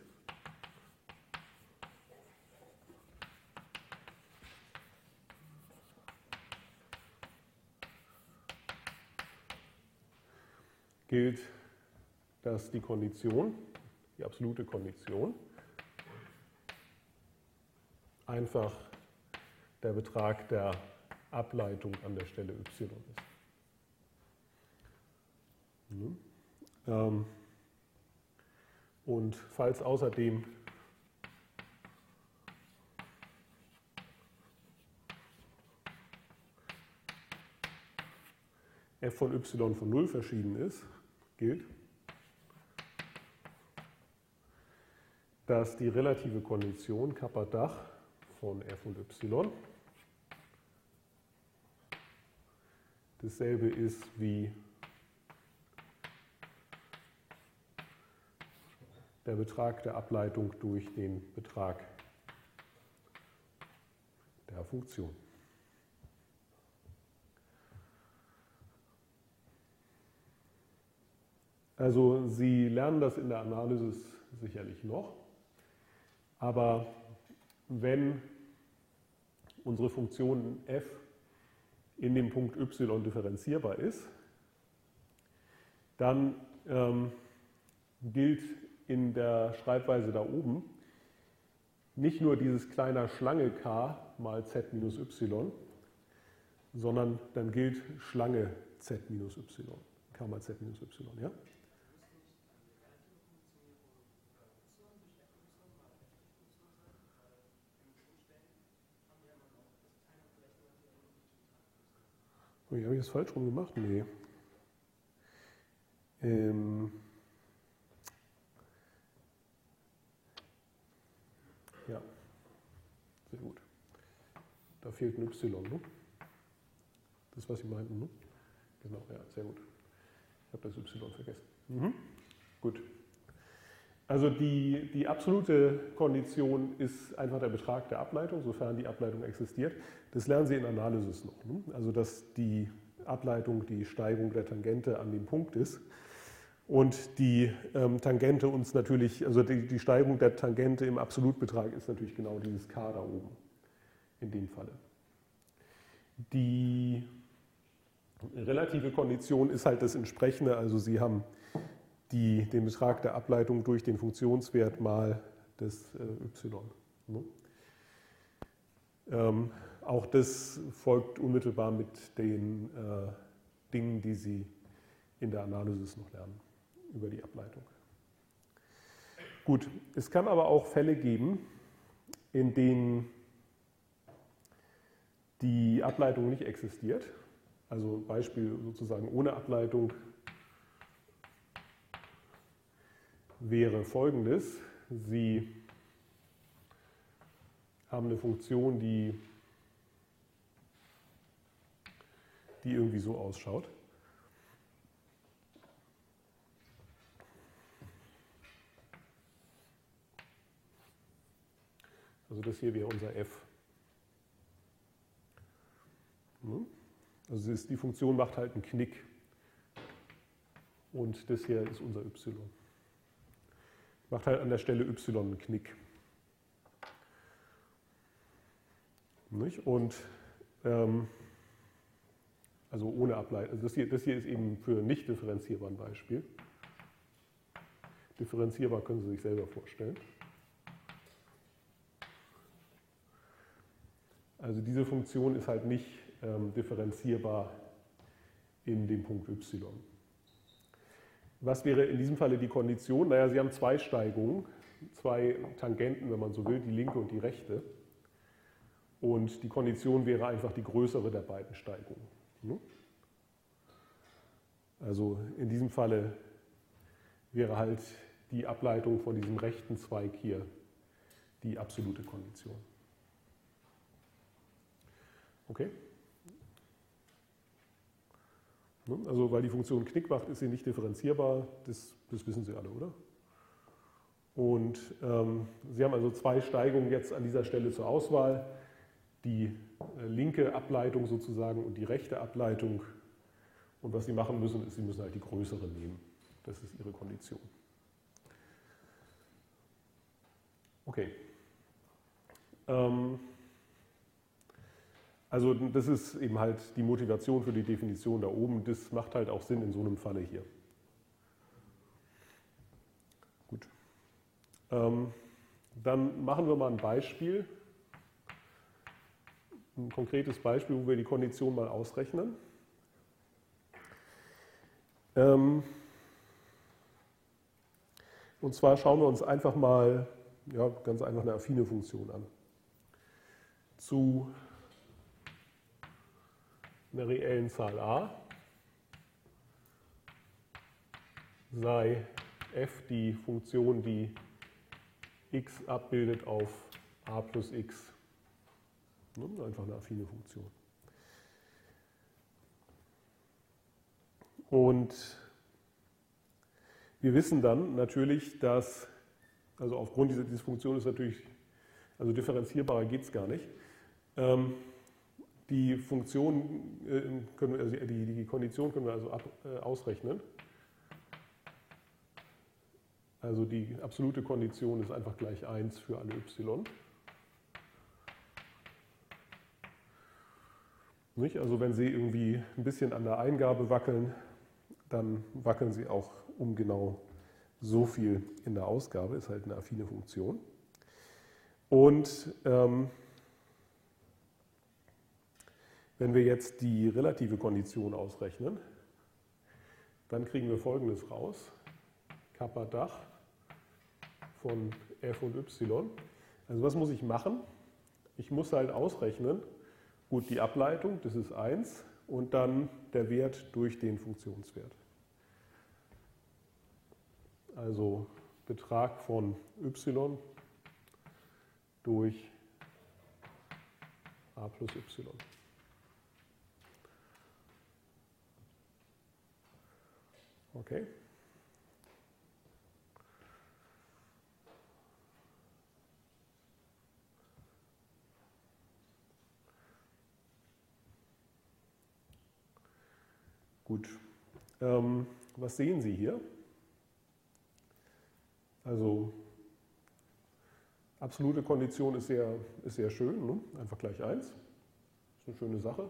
gilt, dass die Kondition, die absolute Kondition, einfach der Betrag der Ableitung an der Stelle y ist. Und falls außerdem f von y von 0 verschieden ist, gilt, dass die relative Kondition Kappa Dach von f und y dasselbe ist wie der Betrag der Ableitung durch den Betrag der Funktion. Also Sie lernen das in der Analysis sicherlich noch, aber wenn unsere Funktion f in dem Punkt y differenzierbar ist, dann gilt in der Schreibweise da oben nicht nur dieses kleine Schlange k mal z minus y, sondern dann gilt Schlange z minus y, k mal z minus y. Ja? Oh, habe ich das falsch rum gemacht? Nee. Ja, sehr gut. Da fehlt ein y, ne? Das, was Sie meinten, ne? Genau, ja, sehr gut. Ich habe das y vergessen. Gut. Also die absolute Kondition ist einfach der Betrag der Ableitung, sofern die Ableitung existiert. Das lernen Sie in Analysis noch. Ne? Also dass die Ableitung die Steigung der Tangente an dem Punkt ist. Und die Tangente uns natürlich, also die Steigung der Tangente im Absolutbetrag ist natürlich genau dieses k da oben, in dem Falle. Die relative Kondition ist halt das Entsprechende, also Sie haben den Betrag der Ableitung durch den Funktionswert mal das y. Ne? Auch das folgt unmittelbar mit den Dingen, die Sie in der Analysis noch lernen, über die Ableitung. Gut, es kann aber auch Fälle geben, in denen die Ableitung nicht existiert. Also ein Beispiel sozusagen ohne Ableitung wäre folgendes. Sie haben eine Funktion, die irgendwie so ausschaut. Also das hier wäre unser f. Also die Funktion macht halt einen Knick. Und das hier ist unser y. Macht halt an der Stelle y einen Knick. Und also ohne Ableitung. Also das hier ist eben für nicht differenzierbar ein Beispiel. Differenzierbar können Sie sich selber vorstellen. Also diese Funktion ist halt nicht differenzierbar in dem Punkt y. Was wäre in diesem Falle die Kondition? Naja, Sie haben zwei Steigungen, zwei Tangenten, wenn man so will, die linke und die rechte. Und die Kondition wäre einfach die größere der beiden Steigungen. Also in diesem Falle wäre halt die Ableitung von diesem rechten Zweig hier die absolute Kondition. Okay? Also weil die Funktion Knick macht, ist sie nicht differenzierbar, das wissen Sie alle, oder? Und Sie haben also zwei Steigungen jetzt an dieser Stelle zur Auswahl. Die linke Ableitung sozusagen und die rechte Ableitung. Und was Sie machen müssen, ist, Sie müssen halt die größere nehmen. Das ist Ihre Kondition. Okay. Also das ist eben halt die Motivation für die Definition da oben. Das macht halt auch Sinn in so einem Falle hier. Gut. Dann machen wir mal ein Beispiel. Ein konkretes Beispiel, wo wir die Kondition mal ausrechnen. Und zwar schauen wir uns einfach mal, ja, ganz einfach eine affine Funktion an. Zu einer reellen Zahl a sei f die Funktion, die x abbildet auf a plus x. Einfach eine affine Funktion. Und wir wissen dann natürlich, dass, also aufgrund dieser Funktion ist natürlich, also differenzierbarer geht es gar nicht. Die Funktion können wir, also die Kondition können wir also ausrechnen. Also die absolute Kondition ist einfach gleich 1 für alle y. Nicht? Also wenn Sie irgendwie ein bisschen an der Eingabe wackeln, dann wackeln Sie auch um genau so viel in der Ausgabe, ist halt eine affine Funktion. Und wenn wir jetzt die relative Kondition ausrechnen, dann kriegen wir Folgendes raus. Kappa Dach von f und y. Also was muss ich machen? Ich muss halt ausrechnen, gut, die Ableitung, das ist 1, und dann der Wert durch den Funktionswert. Also Betrag von y durch a plus y. Okay. Gut. Was sehen Sie hier? Also absolute Kondition ist sehr schön, ne? Einfach gleich 1. Ist eine schöne Sache.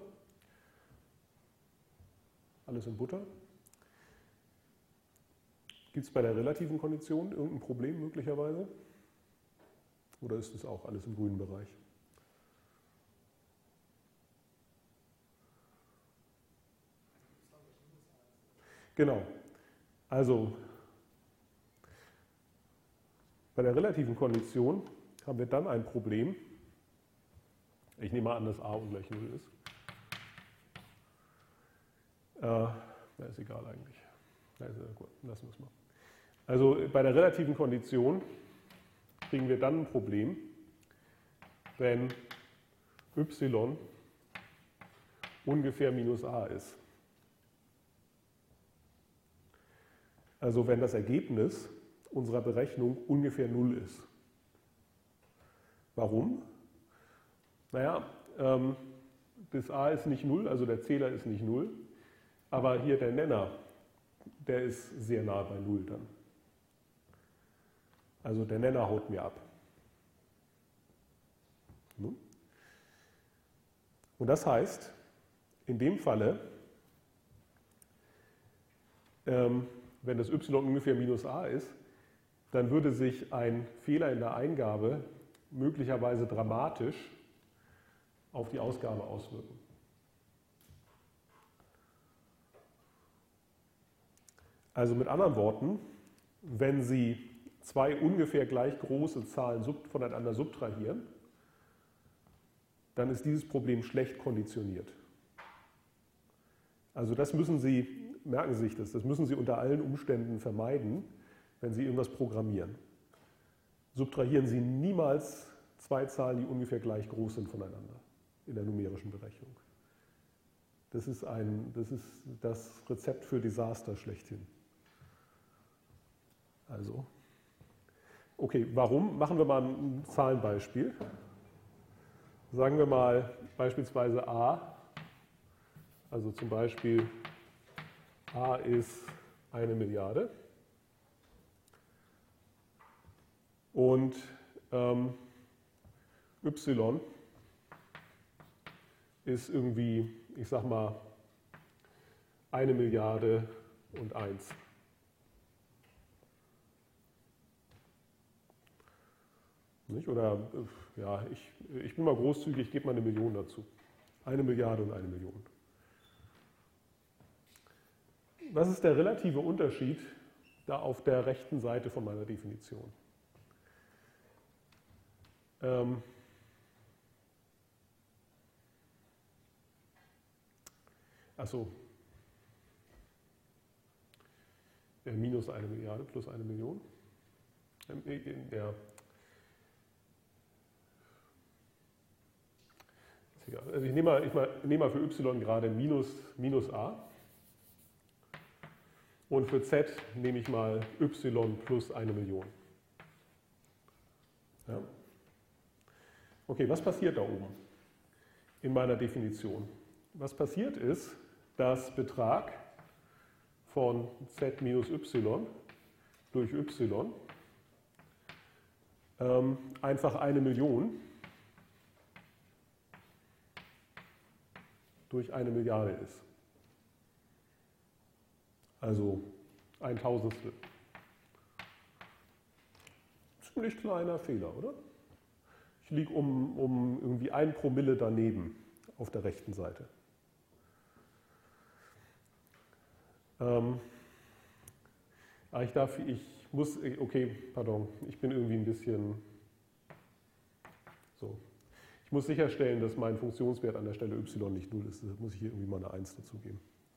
Alles in Butter. Gibt es bei der relativen Kondition irgendein Problem möglicherweise? Oder ist es auch alles im grünen Bereich? Genau. Also bei der relativen Kondition haben wir dann ein Problem. Ich nehme mal an, dass a ungleich 0 ist. Ist egal eigentlich. Gut, lassen wir es mal. Also bei der relativen Kondition kriegen wir dann ein Problem, wenn y ungefähr minus a ist. Also wenn das Ergebnis unserer Berechnung ungefähr 0 ist. Warum? Naja, das a ist nicht 0, also der Zähler ist nicht 0, aber hier der Nenner, der ist sehr nah bei 0 dann. Also der Nenner haut mir ab. Und das heißt, in dem Falle, wenn das y ungefähr minus a ist, dann würde sich ein Fehler in der Eingabe möglicherweise dramatisch auf die Ausgabe auswirken. Also mit anderen Worten, wenn Sie zwei ungefähr gleich große Zahlen voneinander subtrahieren, dann ist dieses Problem schlecht konditioniert. Also das müssen Sie, merken Sie sich das müssen Sie unter allen Umständen vermeiden, wenn Sie irgendwas programmieren. Subtrahieren Sie niemals zwei Zahlen, die ungefähr gleich groß sind voneinander in der numerischen Berechnung. Das ist das Rezept für Desaster schlechthin. Also, okay, warum? Machen wir mal ein Zahlenbeispiel. Sagen wir mal beispielsweise a, also zum Beispiel a ist 1 Milliarde und y ist irgendwie, ich sag mal, 1 Milliarde und 1. Nicht? Oder, ja, ich bin mal großzügig, ich gebe mal 1 Million dazu. 1 Milliarde und 1 Million. Was ist der relative Unterschied da auf der rechten Seite von meiner Definition? Achso, minus 1 Milliarde plus 1 Million. Ja. Ist egal. Also ich nehme mal für y gerade minus a. Und für z nehme ich mal y plus 1 Million. Ja. Okay, was passiert da oben in meiner Definition? Was passiert ist, dass Betrag von z minus y durch y einfach 1 Million durch 1 Milliarde ist. Also 1/1000. Ziemlich kleiner Fehler, oder? Ich liege um irgendwie 1 Promille daneben auf der rechten Seite. Ich bin irgendwie ein bisschen so. Ich muss sicherstellen, dass mein Funktionswert an der Stelle y nicht 0 ist. Deshalb muss ich hier irgendwie mal eine 1 dazugeben.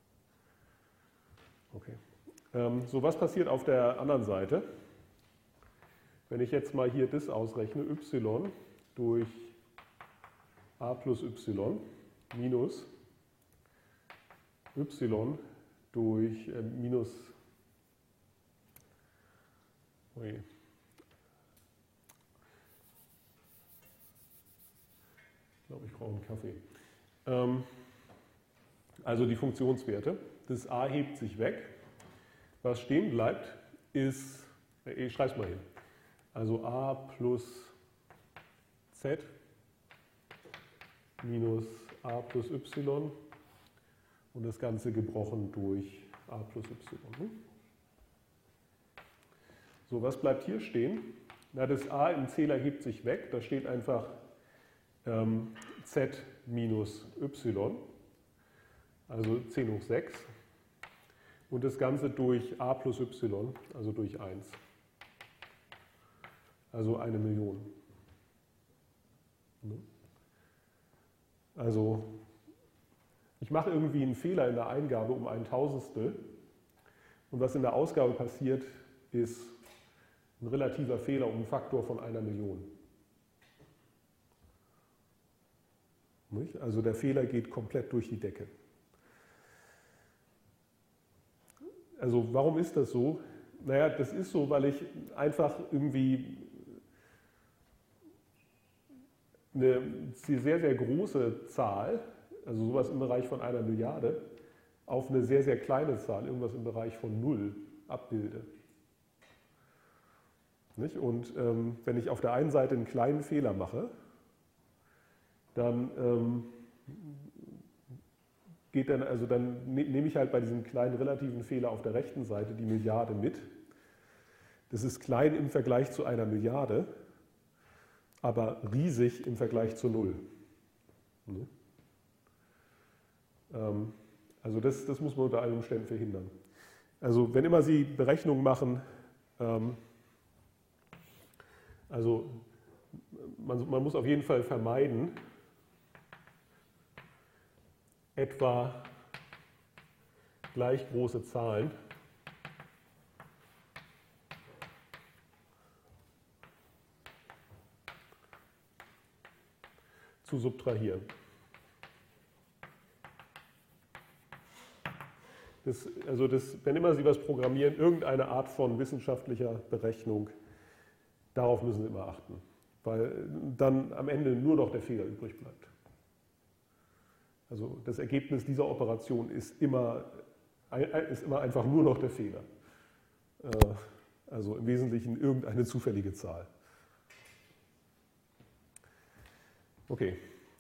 Okay. So, was passiert auf der anderen Seite? Wenn ich jetzt mal hier das ausrechne, y durch a plus y minus y durch minus Ui. Ich glaube, ich brauche einen Kaffee. Also die Funktionswerte. Das a hebt sich weg. Was stehen bleibt, ist, ich schreibe es mal hin. Also a plus z minus a plus y und das Ganze gebrochen durch a plus y. So, was bleibt hier stehen? Na, das a im Zähler hebt sich weg. Da steht einfach z minus y, also 10 hoch 6. Und das Ganze durch a plus y, also durch 1. Also 1 Million. Also ich mache irgendwie einen Fehler in der Eingabe um 1/1000. Und was in der Ausgabe passiert, ist ein relativer Fehler um einen Faktor von 1 Million. Nicht? Also der Fehler geht komplett durch die Decke. Also warum ist das so? Naja, das ist so, weil ich einfach irgendwie eine sehr, sehr große Zahl, also sowas im Bereich von 1 Milliarde, auf eine sehr, sehr kleine Zahl, irgendwas im Bereich von 0, abbilde. Nicht? Und wenn ich auf der einen Seite einen kleinen Fehler mache, dann dann nehme ich halt bei diesem kleinen relativen Fehler auf der rechten Seite die Milliarde mit. Das ist klein im Vergleich zu 1 Milliarde, aber riesig im Vergleich zu 0. Also das muss man unter allen Umständen verhindern. Also wenn immer Sie Berechnungen machen, also man muss auf jeden Fall vermeiden, etwa gleich große Zahlen zu subtrahieren. Wenn immer Sie was programmieren, irgendeine Art von wissenschaftlicher Berechnung, darauf müssen Sie immer achten, weil dann am Ende nur noch der Fehler übrig bleibt. Also das Ergebnis dieser Operation ist immer einfach nur noch der Fehler. Also im Wesentlichen irgendeine zufällige Zahl. Okay.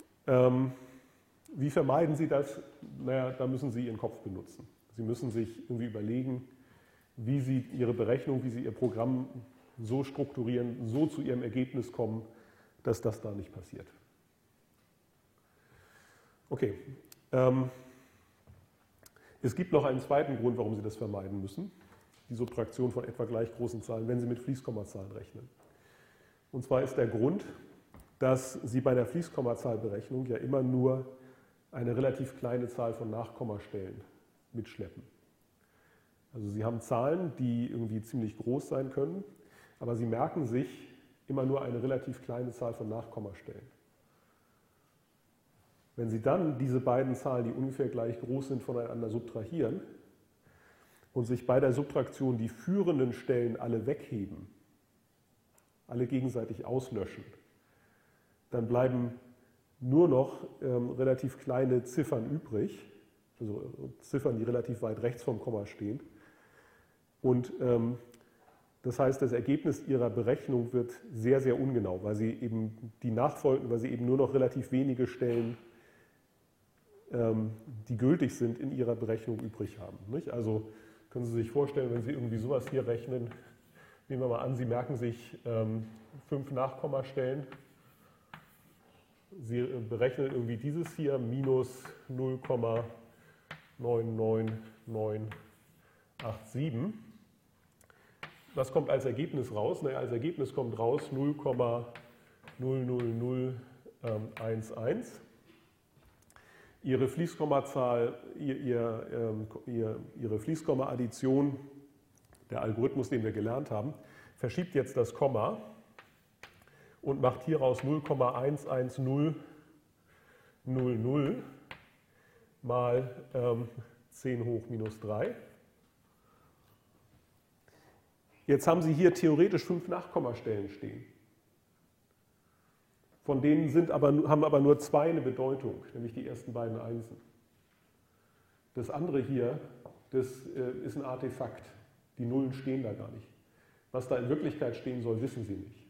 Wie vermeiden Sie das? Naja, da müssen Sie Ihren Kopf benutzen. Sie müssen sich irgendwie überlegen, wie Sie Ihre Berechnung, wie Sie Ihr Programm so strukturieren, so zu Ihrem Ergebnis kommen, dass das da nicht passiert. Okay. Es gibt noch einen zweiten Grund, warum Sie das vermeiden müssen. Die Subtraktion von etwa gleich großen Zahlen, wenn Sie mit Fließkommazahlen rechnen. Und zwar ist der Grund, dass Sie bei der Fließkommazahlberechnung ja immer nur eine relativ kleine Zahl von Nachkommastellen mitschleppen. Also Sie haben Zahlen, die irgendwie ziemlich groß sein können, aber Sie merken sich immer nur eine relativ kleine Zahl von Nachkommastellen. Wenn Sie dann diese beiden Zahlen, die ungefähr gleich groß sind, voneinander subtrahieren und sich bei der Subtraktion die führenden Stellen alle wegheben, alle gegenseitig auslöschen, dann bleiben nur noch relativ kleine Ziffern übrig, also Ziffern, die relativ weit rechts vom Komma stehen. Und das heißt, das Ergebnis Ihrer Berechnung wird sehr, sehr ungenau, weil Sie eben nur noch relativ wenige Stellen, die gültig sind, in Ihrer Berechnung übrig haben. Nicht? Also können Sie sich vorstellen, wenn Sie irgendwie sowas hier rechnen, nehmen wir mal an, Sie merken sich 5 Nachkommastellen. Sie berechnen irgendwie dieses hier minus 0,99987. Was kommt als Ergebnis raus? Naja, als Ergebnis kommt raus 0,00011. Ihre Fließkommazahl, Ihre Fließkomma-Addition, der Algorithmus, den wir gelernt haben, verschiebt jetzt das Komma und macht hieraus 0,11000 mal 10 hoch minus 3. Jetzt haben Sie hier theoretisch 5 Nachkommastellen stehen. Von denen haben aber nur 2 eine Bedeutung, nämlich die ersten beiden Einsen. Das andere hier, das ist ein Artefakt. Die Nullen stehen da gar nicht. Was da in Wirklichkeit stehen soll, wissen Sie nicht.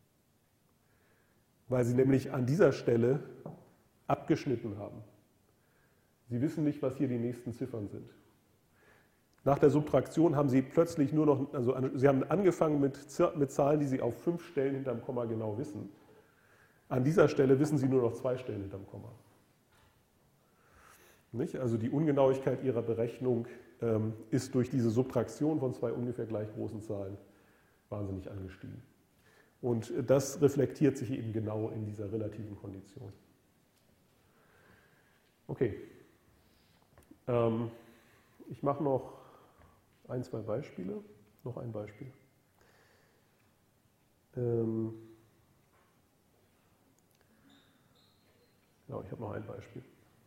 Weil Sie nämlich an dieser Stelle abgeschnitten haben. Sie wissen nicht, was hier die nächsten Ziffern sind. Nach der Subtraktion haben Sie plötzlich nur noch, also Sie haben angefangen mit Zahlen, die Sie auf 5 Stellen hinterm Komma genau wissen. An dieser Stelle wissen Sie nur noch 2 Stellen hinterm Komma. Nicht? Also die Ungenauigkeit Ihrer Berechnung ist durch diese Subtraktion von 2 ungefähr gleich großen Zahlen wahnsinnig angestiegen. Und das reflektiert sich eben genau in dieser relativen Kondition. Okay. Ich mache noch 1, 2 Beispiele. Noch ein Beispiel. Ja, ich habe noch ein Beispiel.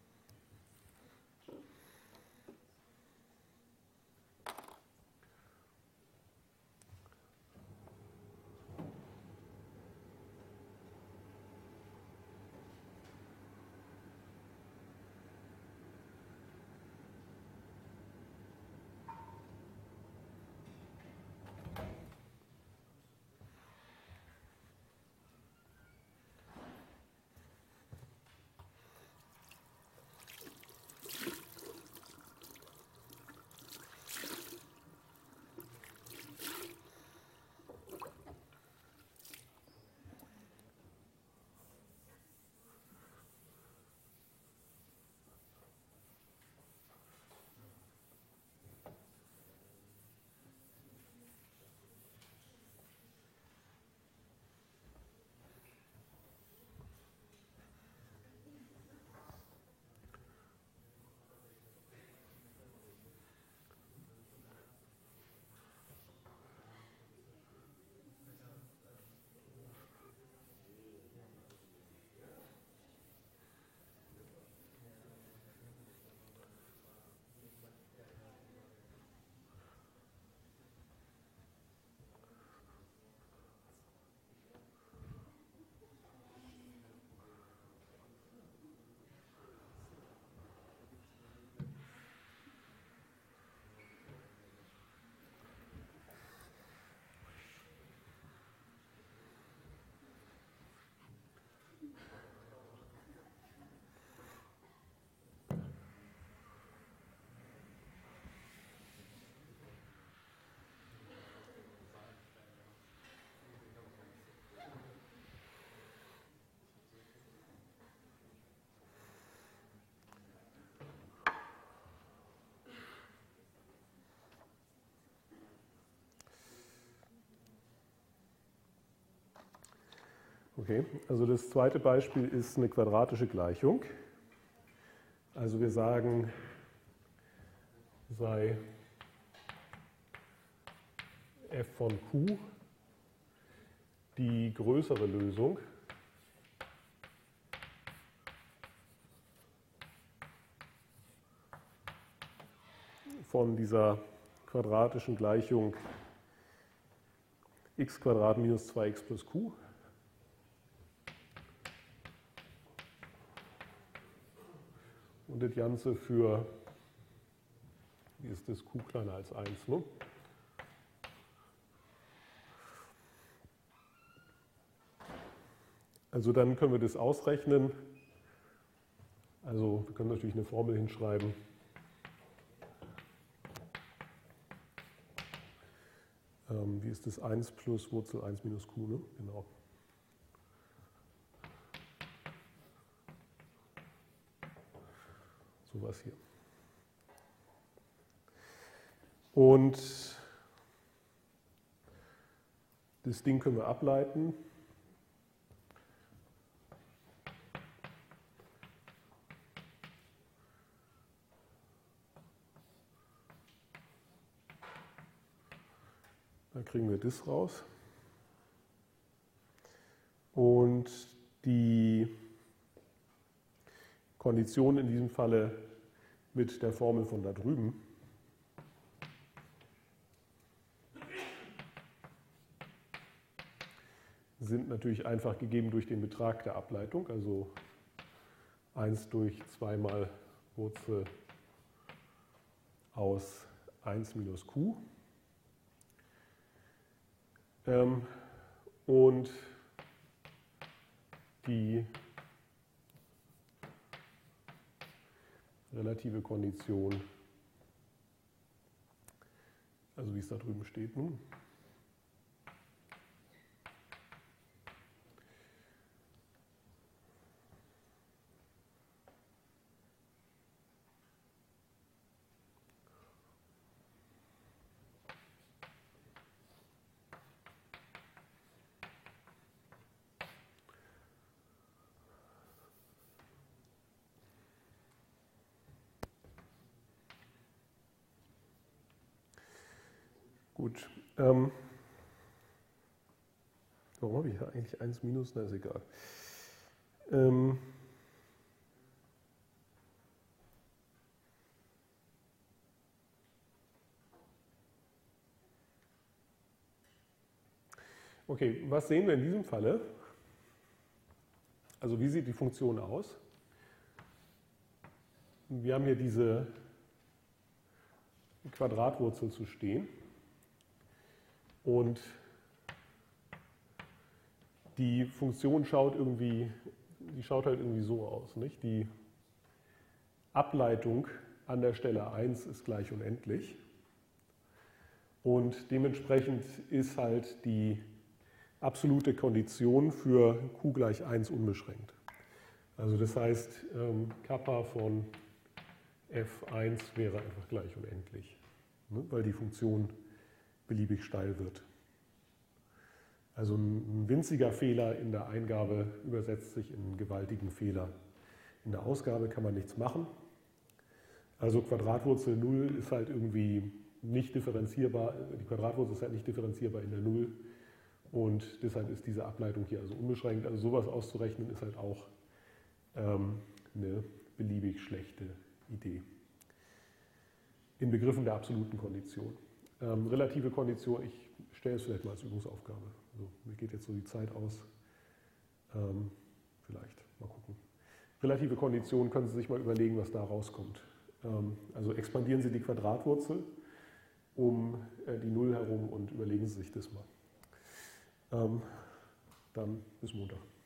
Okay, also das zweite Beispiel ist eine quadratische Gleichung. Also wir sagen, sei f von q die größere Lösung von dieser quadratischen Gleichung x² minus 2x plus q. Und das Ganze für, wie ist das, q kleiner als 1, ne? Also dann können wir das ausrechnen. Also wir können natürlich eine Formel hinschreiben. Wie ist das? 1 plus Wurzel 1 minus q, ne? Genau. Sowas hier. Und das Ding können wir ableiten. Da kriegen wir das raus. Und die Kondition in diesem Falle mit der Formel von da drüben sind natürlich einfach gegeben durch den Betrag der Ableitung, also 1 durch 2 mal Wurzel aus 1 minus q. Und die relative Kondition, also wie es da drüben steht nun, gut. Warum habe ich hier eigentlich 1 minus? Na, ist egal. Okay, was sehen wir in diesem Falle? Also wie sieht die Funktion aus? Wir haben hier diese Quadratwurzel zu stehen und die Funktion schaut halt irgendwie so aus, nicht? Die Ableitung an der Stelle 1 ist gleich unendlich und dementsprechend ist halt die absolute Kondition für q gleich 1 unbeschränkt. Also das heißt, Kappa von f1 wäre einfach gleich unendlich, ne, weil die Funktion beliebig steil wird. Also ein winziger Fehler in der Eingabe übersetzt sich in einen gewaltigen Fehler. In der Ausgabe kann man nichts machen. Also Quadratwurzel 0 ist halt irgendwie nicht differenzierbar, die Quadratwurzel ist halt nicht differenzierbar in der 0 und deshalb ist diese Ableitung hier also unbeschränkt. Also sowas auszurechnen ist halt auch eine beliebig schlechte Idee. In Begriffen der absoluten Kondition. Relative Kondition, ich stelle es vielleicht mal als Übungsaufgabe. Also, mir geht jetzt so die Zeit aus. Vielleicht, mal gucken. Relative Kondition, können Sie sich mal überlegen, was da rauskommt. Also expandieren Sie die Quadratwurzel um die 0 herum und überlegen Sie sich das mal. Dann bis Montag.